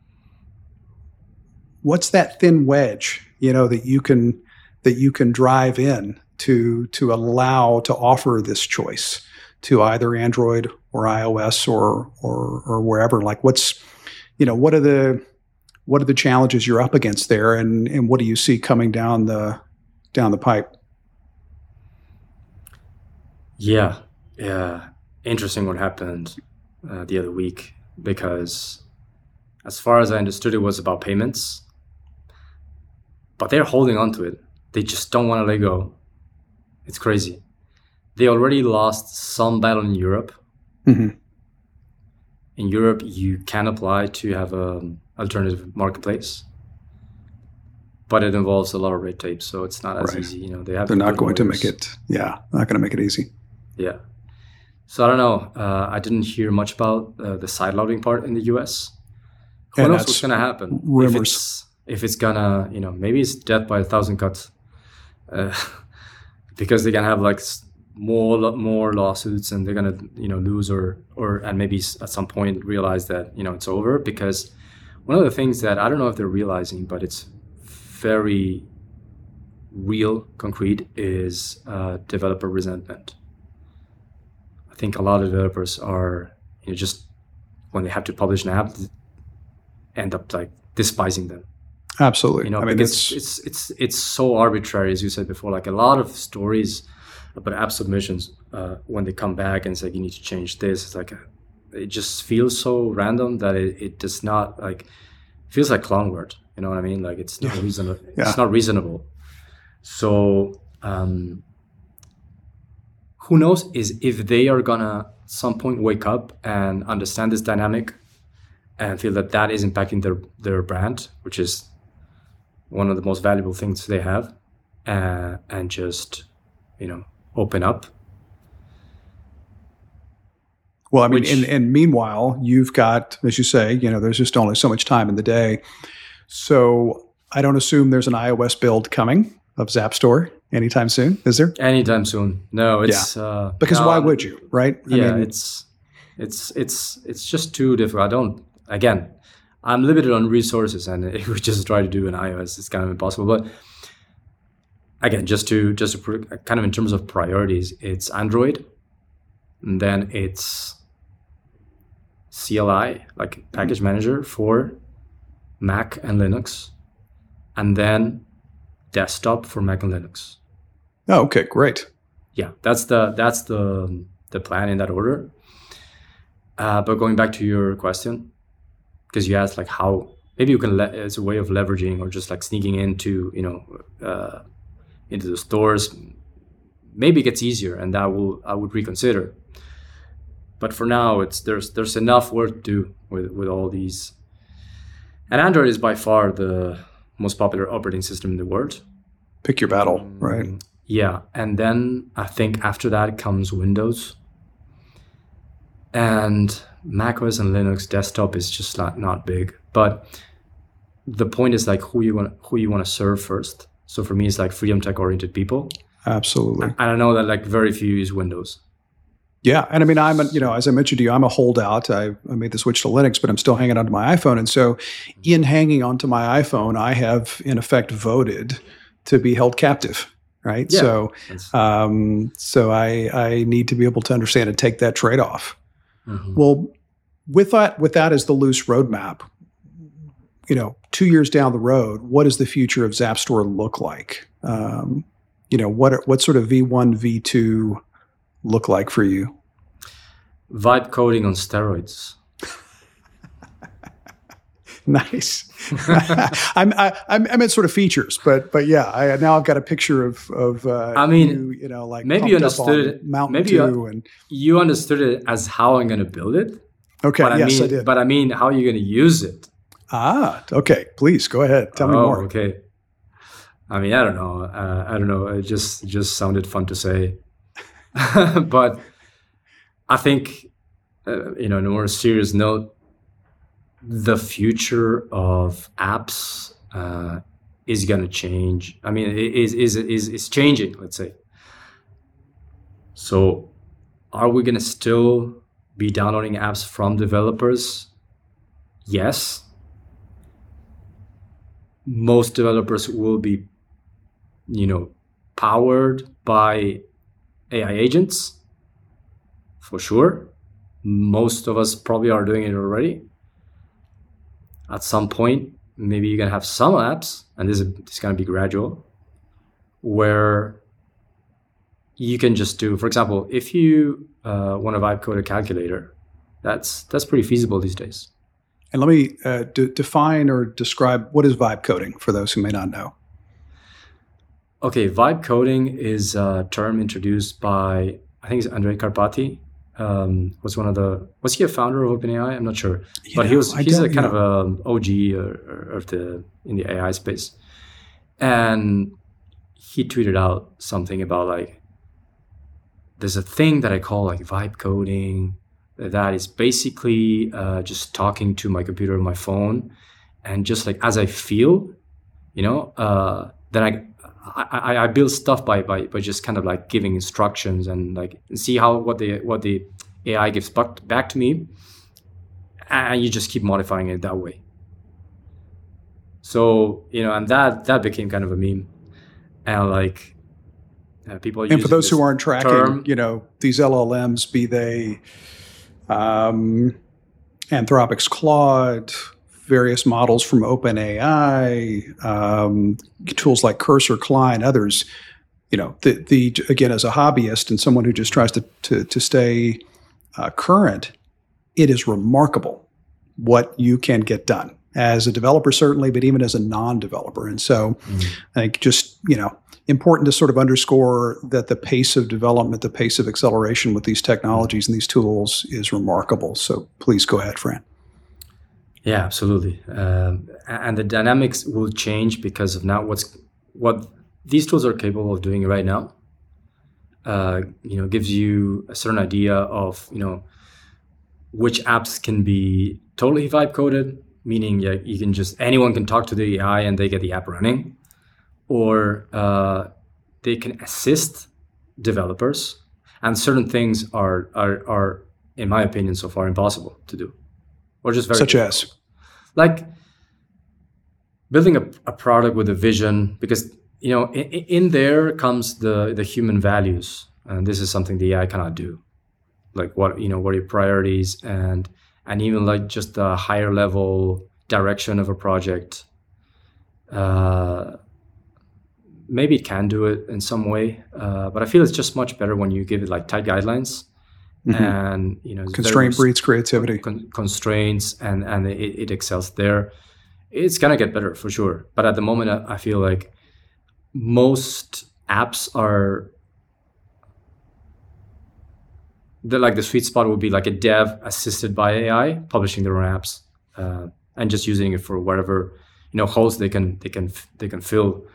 what's that thin wedge, that you can drive in to allow to offer this choice to either Android or iOS or wherever? Like, what are the challenges you're up against there, and what do you see coming down the pipe? Yeah. Interesting what happened the other week, because as far as I understood, it was about payments, but they're holding on to it. They just don't want to let go. It's crazy. They already lost some battle in Europe. Mm-hmm. In Europe, you can apply to have an alternative marketplace, but it involves a lot of red tape, so it's not as easy. They're not going to make it. Yeah, not going to make it easy. Yeah. So I don't know. I didn't hear much about the side loading part in the US. Who knows what's going to happen? Rumors. If it's gonna, maybe it's death by 1,000 cuts, because they can have like more lawsuits, and they're gonna lose or and maybe at some point realize that it's over. Because one of the things that I don't know if they're realizing, but it's very real, concrete, is developer resentment. I think a lot of developers are just when they have to publish an app, end up like despising them. Absolutely. I mean, it's so arbitrary, as you said before. Like a lot of stories about app submissions, when they come back and say you need to change this, it's like it just feels so random that it does not feels like clown work. You know what I mean? Like it's not reasonable. Yeah. It's not reasonable. So who knows if they are gonna at some point wake up and understand this dynamic and feel that is impacting their brand, which is one of the most valuable things they have, and just open up. Well, I mean, and meanwhile, you've got, as you say, there's just only so much time in the day. So I don't assume there's an iOS build coming of Zap Store anytime soon, is there? Anytime soon. No, it's because why would you, right? I mean, it's just too difficult. I'm limited on resources, and if we just try to do an iOS, it's kind of impossible. But again, just to kind of in terms of priorities, it's Android, And then it's CLI, like package manager for Mac and Linux, and then desktop for Mac and Linux. Oh, okay, great. Yeah, that's the plan in that order. But going back to your question, because you asked like how maybe you can as a way of leveraging or just like sneaking into into the stores, maybe it gets easier, and I would reconsider. But for now, there's enough work to do with all these. And Android is by far the most popular operating system in the world. Pick your battle, right? Yeah, and then I think after that comes Windows. And macOS and Linux desktop is just not big. But the point is like who you want to serve first. So for me, it's like freedom tech oriented people. Absolutely. And I know that like very few use Windows. Yeah, and I mean, as I mentioned to you, I'm a holdout. I made the switch to Linux, but I'm still hanging on to my iPhone. And so, in hanging on to my iPhone, I have in effect voted to be held captive, right? Yeah, so I need to be able to understand and take that trade off. Mm-hmm. Well, with that as the loose roadmap, 2 years down the road, what does the future of Zapstore look like? What sort of V1, V2 look like for you? Vibe coding on steroids. Nice. I meant sort of features, but yeah, now I've got a picture of like maybe you understood it. Mountain Dew, you understood it as how I'm going to build it. Okay, but I did. But I mean, how are you going to use it? Okay. Please go ahead. Tell me more. Okay. I mean, I don't know. It just sounded fun to say. But I think, on a more serious note, the future of apps is going to change. I mean, it is changing, let's say. So are we going to still be downloading apps from developers? Yes. Most developers will be, powered by AI agents, for sure. Most of us probably are doing it already. At some point, maybe you're going to have some apps, and this is going to be gradual, where you can just do, for example, if you want to vibe code a calculator, that's pretty feasible these days. And let me define or describe what is vibe coding for those who may not know. Okay, vibe coding is a term introduced by, I think it's Andrej Karpathy. Was he a founder of OpenAI? I'm not sure, but he's a kind of an OG in the AI space, and he tweeted out something about like there's a thing that I call like vibe coding that is basically just talking to my computer and my phone, and just like as I feel, then I build stuff by just kind of like giving instructions and like see what the AI gives back to me, and you just keep modifying it that way. So and that became kind of a meme, and like people. And for those who aren't tracking, these LLMs, be they Anthropic's Claude, various models from OpenAI, tools like Cursor, Klein, others. Again, as a hobbyist and someone who just tries to stay current, it is remarkable what you can get done as a developer, certainly, but even as a non-developer. And so, I think just important to sort of underscore that the pace of development, the pace of acceleration with these technologies and these tools is remarkable. So please go ahead, Fran. Yeah, absolutely. And the dynamics will change because of now what these tools are capable of doing right now. Gives you a certain idea of which apps can be totally vibe coded, meaning you can anyone can talk to the AI and they get the app running, or they can assist developers, and certain things are in my opinion so far impossible to do, or just very such as like building a product with a vision, because in there comes the human values, and this is something the AI cannot do. like what are your priorities, and even like just the higher level direction of a project. Maybe it can do it in some way, but I feel it's just much better when you give it like tight guidelines. And constraint breeds creativity. Constraints, and it excels there. It's gonna get better for sure, but at the moment I feel like most apps are the sweet spot would be like a dev assisted by AI publishing their own apps, and just using it for whatever holes they can fill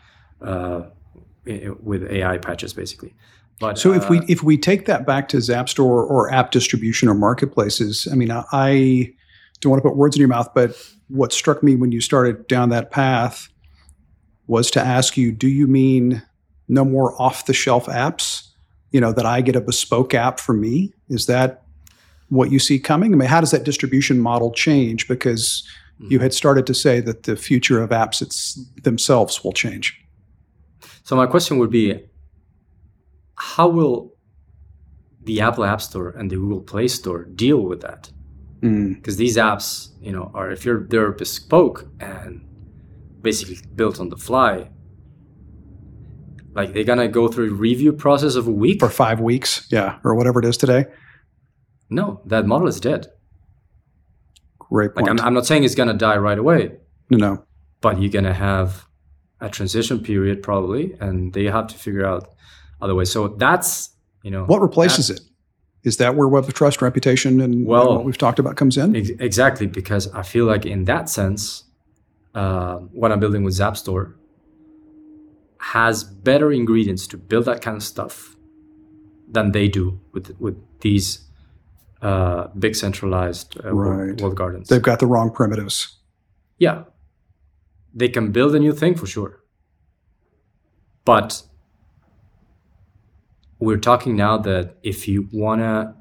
with AI patches basically. But, so if we take that back to Zapstore or app distribution or marketplaces, I mean, I don't want to put words in your mouth, but what struck me when you started down that path was to ask you, do you mean no more off-the-shelf apps, that I get a bespoke app for me? Is that what you see coming? I mean, how does that distribution model change? Because you had started to say that the future of apps themselves will change. So my question would be, how will the Apple App Store and the Google Play Store deal with that? Because these apps, are they're bespoke and basically built on the fly. Like they're gonna go through a review process of a week or 5 weeks, or whatever it is today. No, that model is dead. Great point. Like I'm not saying it's gonna die right away. No. But you're gonna have a transition period probably, and they have to figure out other ways. So that's what replaces it? Is that where Web of Trust, reputation, and what we've talked about comes in? Exactly, because I feel like in that sense, what I'm building with Zapstore has better ingredients to build that kind of stuff than they do with these big centralized walled gardens. They've got the wrong primitives. Yeah, they can build a new thing for sure, but we're talking now that if you want to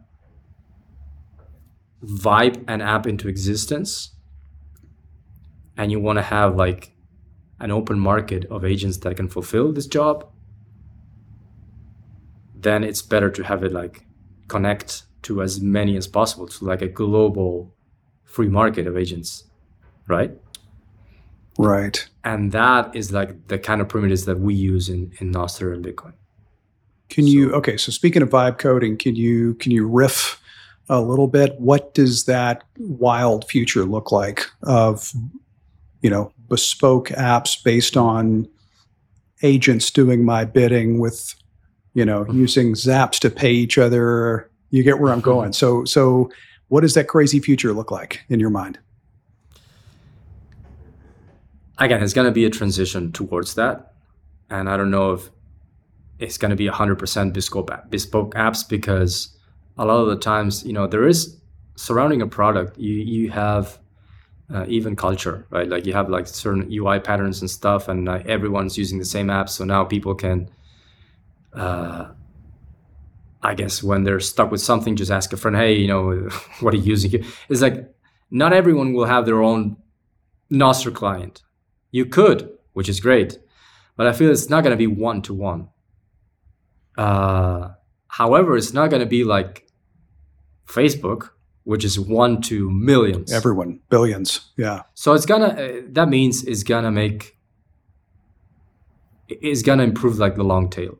vibe an app into existence and you want to have like an open market of agents that can fulfill this job, then it's better to have it like connect to as many as possible, to like a global free market of agents, right? Right. And that is like the kind of primitives that we use in Nostr and Bitcoin. So speaking of vibe coding, can you riff a little bit? What does that wild future look like of, bespoke apps based on agents doing my bidding with, using Zaps to pay each other? You get where I'm going. So what does that crazy future look like in your mind? Again, it's going to be a transition towards that. And I don't know if it's going to be 100% bespoke apps, because a lot of the times, there is surrounding a product, you have even culture, right? Like you have like certain UI patterns and stuff, and everyone's using the same app. So now people can, I guess when they're stuck with something, just ask a friend, hey, what are you using? It's like, not everyone will have their own Nostr client. You could, which is great, but I feel it's not going to be one-to-one. However, it's not going to be like Facebook, which is 1 to millions. Everyone, billions, yeah. So that means it's gonna improve like the long tail,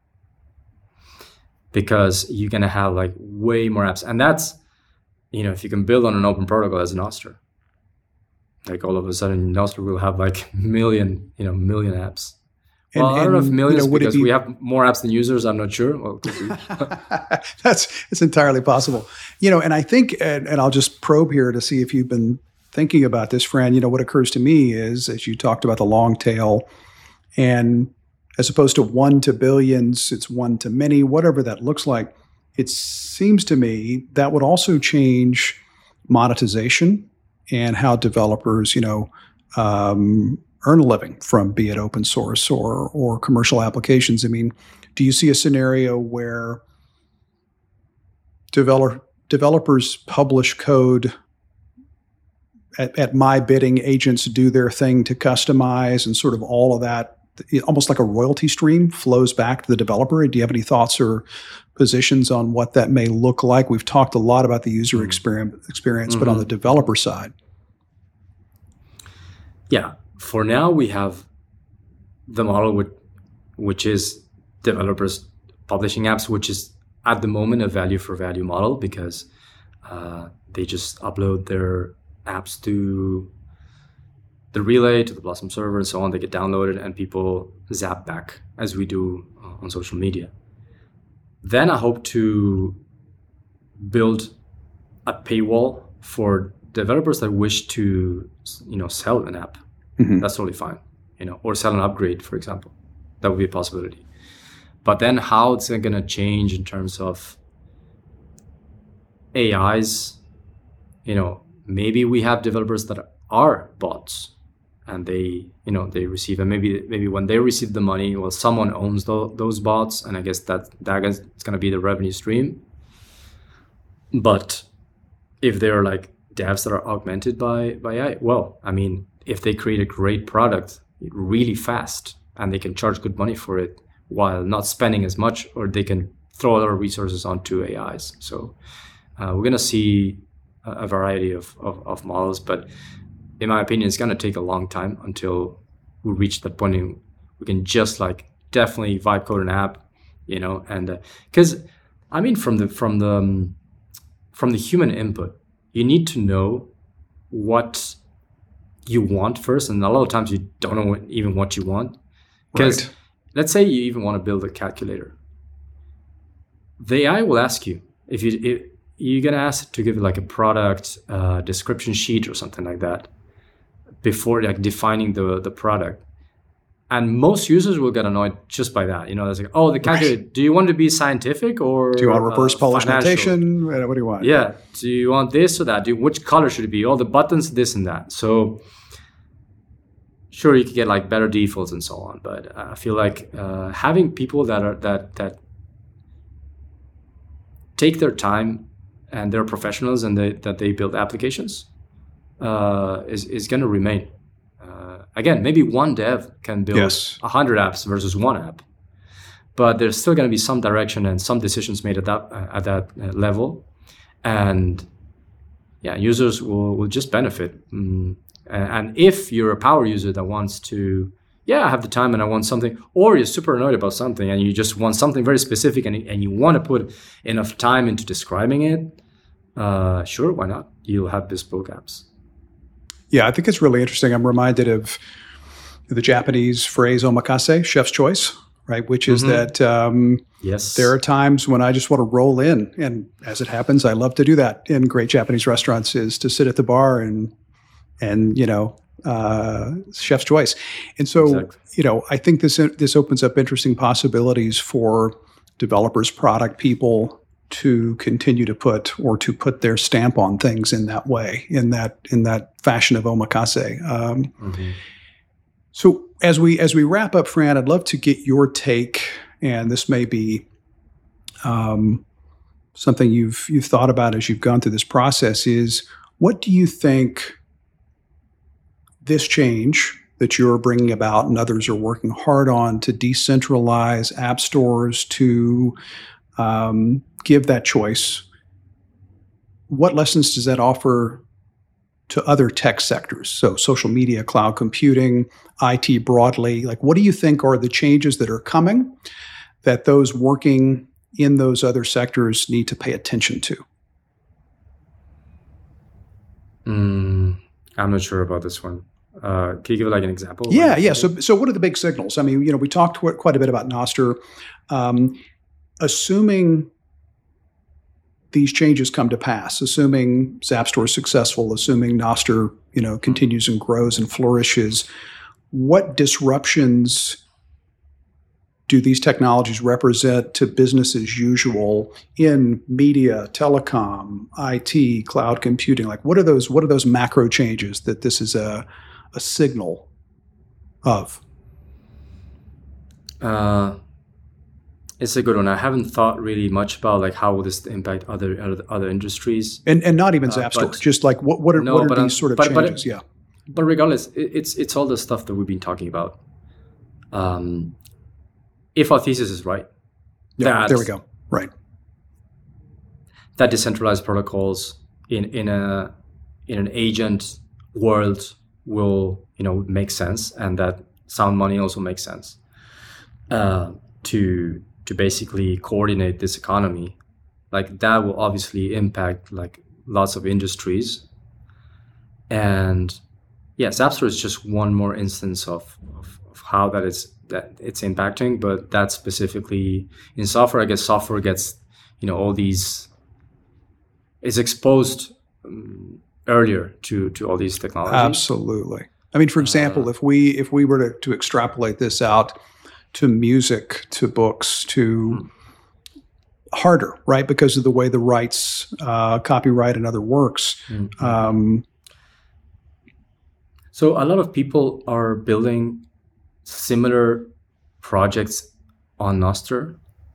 because you're gonna have like way more apps, and that's if you can build on an open protocol as Nostr, like all of a sudden Nostr will have like million apps. Well, I don't know if millions, because we have more apps than users. I'm not sure. Well, it's entirely possible. And I think, and I'll just probe here to see if you've been thinking about this, Fran. What occurs to me is, as you talked about the long tail, and as opposed to 1 to billions, it's 1 to many, whatever that looks like. It seems to me that would also change monetization and how developers, earn a living from, be it open source or commercial applications. I mean, do you see a scenario where developers publish code at my bidding, agents do their thing to customize, and sort of all of that almost like a royalty stream flows back to the developer. Do you have any thoughts or positions on what that may look like? We've talked a lot about the user experience, but on the developer side. Yeah. For now, we have the model which is developers publishing apps, which is at the moment a value for value model, because they just upload their apps to the Relay, to the Blossom server, and so on. They get downloaded and people zap back, as we do on social media. Then I hope to build a paywall for developers that wish to, sell an app. That's totally fine, or sell an upgrade, for example. That would be a possibility. But then how it's going to change in terms of AIs, maybe we have developers that are bots and they receive, and maybe when they receive the money, well, someone owns those bots, and I guess it's going to be the revenue stream. But if they're like devs that are augmented by AI, well, I mean, if they create a great product really fast and they can charge good money for it while not spending as much, or they can throw other resources onto AIs. So we're going to see a variety of models, but in my opinion, it's going to take a long time until we reach that point in we can just definitely vibe code an app, and because I mean, from the human input, you need to know what you want first, and a lot of times you don't know even what you want. Because right. Let's say you even want to build a calculator. The AI will ask you if you're gonna ask it to give like a product description sheet or something like that before defining the product. And most users will get annoyed just by that. It's like, oh, the calculator, right. Do you want to be scientific or do you want reverse Polish notation? What do you want? Yeah. Do you want this or that? Which color should it be? Oh, the buttons, this and that. So sure, you could get better defaults and so on. But I feel like having people that take their time and they're professionals and that they build applications is going to remain. Again, maybe one dev can build 100 apps versus one app, but there's still going to be some direction and some decisions made at that level, and users will just benefit. And if you're a power user that wants to, I have the time and I want something, or you're super annoyed about something and you just want something very specific and you want to put enough time into describing it, sure, why not? You'll have bespoke apps. Yeah, I think it's really interesting. I'm reminded of the Japanese phrase omakase, chef's choice, right? Which is that there are times when I just want to roll in. And as it happens, I love to do that in great Japanese restaurants, is to sit at the bar and chef's choice. And so, exactly. I think this opens up interesting possibilities for developers, product people, to continue to put their stamp on things in that way, in that fashion of omakase. So as we wrap up, Fran, I'd love to get your take, and this may be something you've thought about as you've gone through this process, is what do you think this change that you're bringing about and others are working hard on to decentralize app stores, to give that choice, what lessons does that offer to other tech sectors? So social media, cloud computing, IT broadly. What do you think are the changes that are coming that those working in those other sectors need to pay attention to? I'm not sure about this one. Can you give an example? Yeah. So what are the big signals? I mean, we talked quite a bit about Nostr. Assuming these changes come to pass, assuming Zapstore is successful, assuming Nostr, continues and grows and flourishes, what disruptions do these technologies represent to business as usual in media, telecom, IT, cloud computing? What are those macro changes that this is a signal of? It's a good one. I haven't thought really much about how will this impact other industries, and not even Zapstore. Just what are these sort of changes? But regardless, it's all the stuff that we've been talking about. If our thesis is right, Yeah, there we go. Right. That decentralized protocols in an agent world will make sense, and that sound money also makes sense to basically coordinate this economy. Like that will obviously impact like lots of industries. And yes, Zapstore is just one more instance of how that it's impacting, but that's specifically in software. I guess software gets all these is exposed earlier to all these technologies. Absolutely. I mean, for example, if we were to extrapolate this out to music, to books, to harder, right? Because of the way the rights, copyright and other works. So a lot of people are building similar projects on Nostr.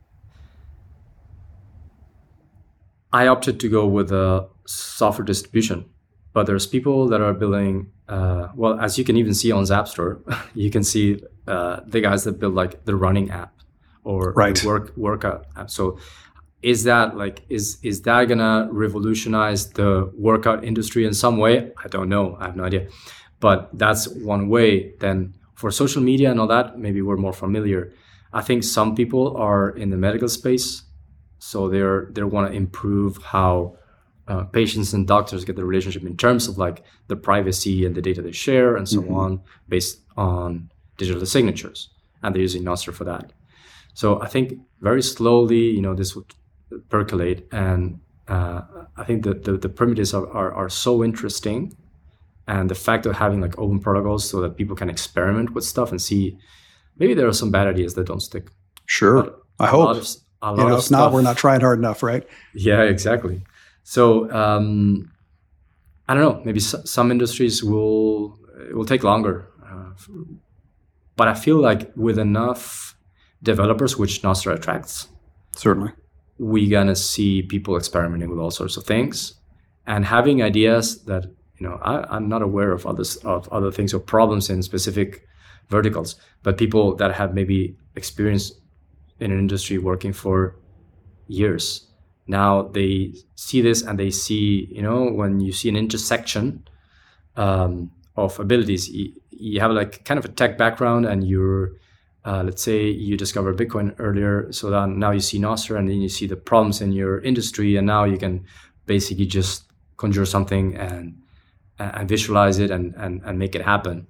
I opted to go with a software distribution, but there's people that are building, well, as you can even see on Zapstore, you can see the guys that build like the running app or the workout app. So is that gonna revolutionize the workout industry in some way? I don't know. I have no idea. But that's one way. Then for social media and all that, maybe we're more familiar. I think some people are in the medical space, so they want to improve how patients and doctors get the relationship in terms of like the privacy and the data they share and so on, based on digital signatures, and they're using Nostr for that. So I think very slowly, this would percolate, and I think that the primitives are so interesting. And the fact of having like open protocols so that people can experiment with stuff and see, maybe there are some bad ideas that don't stick. Sure. But I hope. If not, we're not trying hard enough, right? Yeah, exactly. So I don't know, maybe some industries it will take longer. But I feel like with enough developers, which Nostr attracts, certainly, we're going to see people experimenting with all sorts of things and having ideas that I'm not aware of other things or problems in specific verticals, but people that have maybe experience in an industry working for years. Now they see this and they see, when you see an intersection of abilities, you have like kind of a tech background and you're, let's say you discovered Bitcoin earlier. So then now you see Nostr and then you see the problems in your industry, and now you can basically just conjure something and visualize it and make it happen.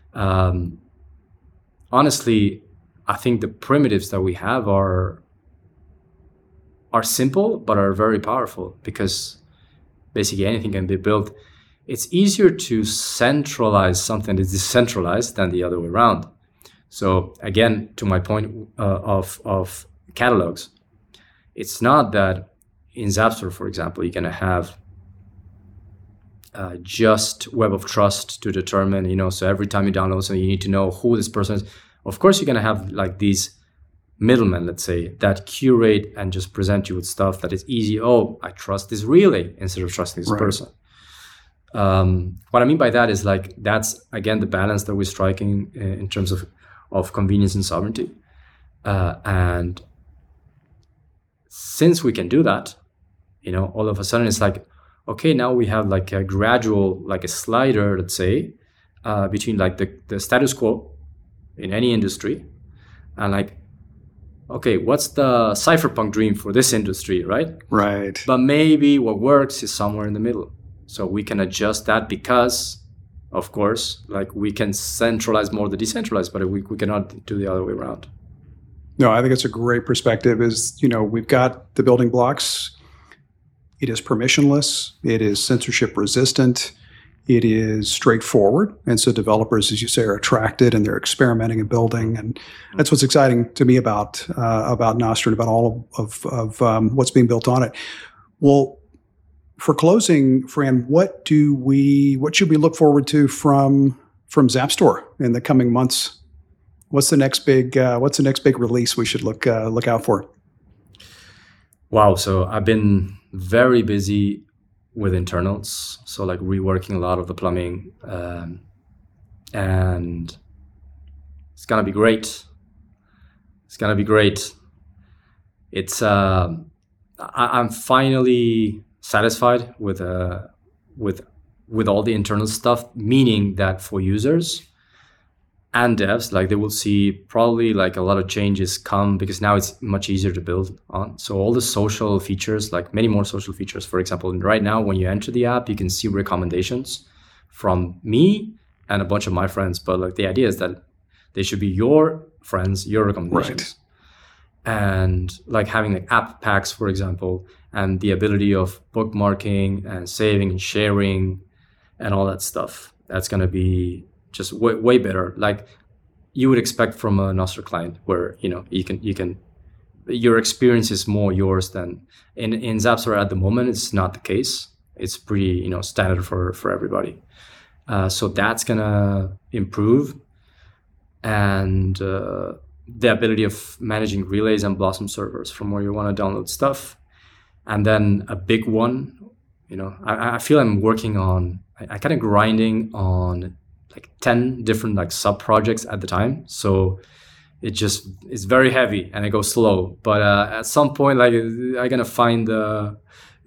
Honestly, I think the primitives that we have are simple, but are very powerful, because basically anything can be built. It's easier to centralize something that's decentralized than the other way around. So again, to my point of catalogs, it's not that in Zapstore, for example, you're going to have just web of trust to determine, so every time you download something, you need to know who this person is. Of course, you're going to have like these middlemen, let's say, that curate and just present you with stuff that is easy. Oh, I trust this relay instead of trusting this person. What I mean by that is like, that's again, the balance that we're striking in terms of convenience and sovereignty. And since we can do that, all of a sudden it's like, okay, now we have like a gradual, like a slider, let's say, between like the status quo in any industry and like, okay, what's the cypherpunk dream for this industry, right? Right. But maybe what works is somewhere in the middle. So we can adjust that because, of course, like we can centralize more the decentralized, but we cannot do the other way around. No, I think it's a great perspective. We've got the building blocks. It is permissionless. It is censorship resistant. It is straightforward. And so developers, as you say, are attracted and they're experimenting and building. And that's what's exciting to me about Nostr and about all of what's being built on it. Well, for closing, Fran, what should we look forward to from Zapstore in the coming months? What's the next big release we should look out for? Wow. So I've been very busy with internals. So like reworking a lot of the plumbing. And It's gonna be great. It's gonna be great. It's I'm finally satisfied with all the internal stuff, meaning that for users and devs, like they will see probably like a lot of changes come because now it's much easier to build on. So all the social features, like many more social features, for example, right now when you enter the app, you can see recommendations from me and a bunch of my friends. But like the idea is that they should be your friends, your recommendations. Right. And like having like app packs, for example, and the ability of bookmarking and saving and sharing and all that stuff. That's going to be just way better. Like you would expect from a Nostr client where, you can, your experience is more yours than in Zapstore at the moment. It's not the case. It's pretty, standard for everybody. So that's going to improve. And the ability of managing relays and Blosxom servers from where you want to download stuff. And then a big one, I feel I'm working on, I kind of grinding on like 10 different like sub projects at the time. So it's very heavy and it goes slow. But at some point, like I'm going to find the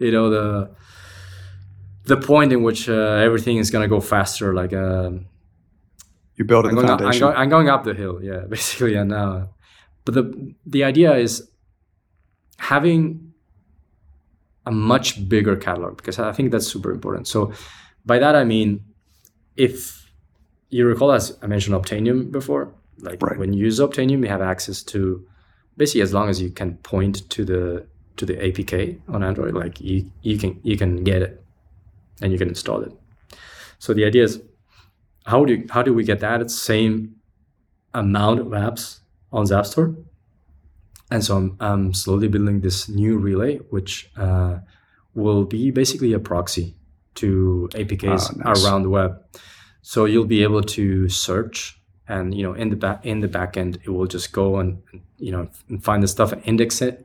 point in which everything is going to go faster. Like you're building the foundation. I'm going up the hill, yeah, basically. And but the idea is having a much bigger catalog, because I think that's super important. So by that I mean, if you recall, as I mentioned Optanium before, like right. When you use Optanium, you have access to basically, as long as you can point to the APK on Android, like you can get it and you can install it. So the idea is, how do we get that same amount of apps on Zapstore? And so I'm slowly building this new relay, which will be basically a proxy to APKs around the web. So you'll be able to search, and in the back end, it will just go and find the stuff and index it.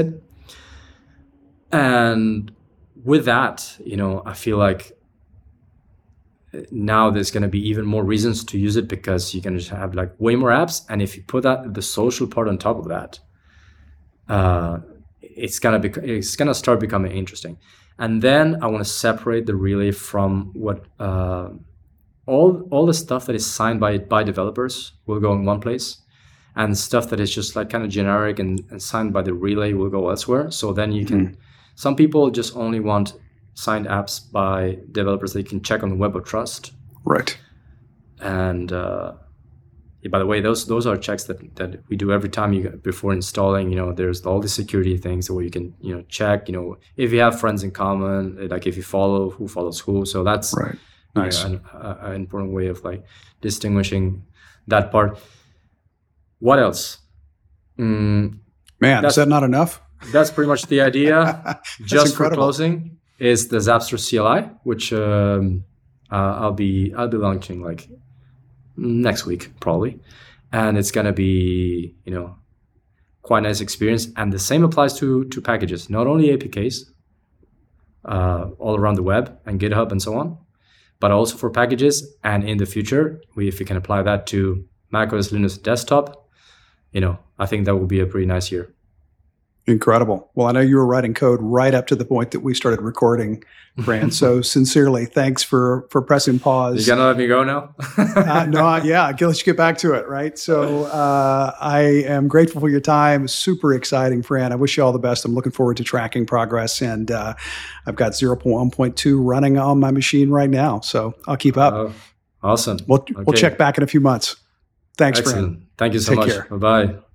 And with that, I feel like now there's going to be even more reasons to use it, because you can just have like way more apps. And if you put the social part on top of that, it's gonna start becoming interesting. And then I want to separate the relay from what all the stuff that is signed by developers will go in one place, and stuff that is just like kind of generic and signed by the relay will go elsewhere. So then you can, some people just only want signed apps by developers that you can check on the Web of Trust. Right. And by the way, those are checks that we do every time before installing. There's all the security things where you can check. If you have friends in common, like if you follow who follows who. So that's right. Nice. An important way of like distinguishing that part. What else? Man, is that not enough? That's pretty much the idea. Just incredible. For closing is the Zapstore CLI, which I'll be launching like next week probably, and it's gonna be quite a nice experience. And the same applies to packages, not only APKs all around the web and GitHub and so on, but also for packages. And in the future, if we can apply that to macOS, Linux desktop, I think that will be a pretty nice year. Incredible. Well, I know you were writing code right up to the point that we started recording, Fran. So sincerely, thanks for pressing pause. You gonna let me go now? I'll let you get back to it, right? So I am grateful for your time. Super exciting, Fran. I wish you all the best. I'm looking forward to tracking progress. And I've got 0.1.2 running on my machine right now. So I'll keep up. Awesome. We'll check back in a few months. Thanks, Excellent. Fran. Thank you so much. Take care. Bye-bye.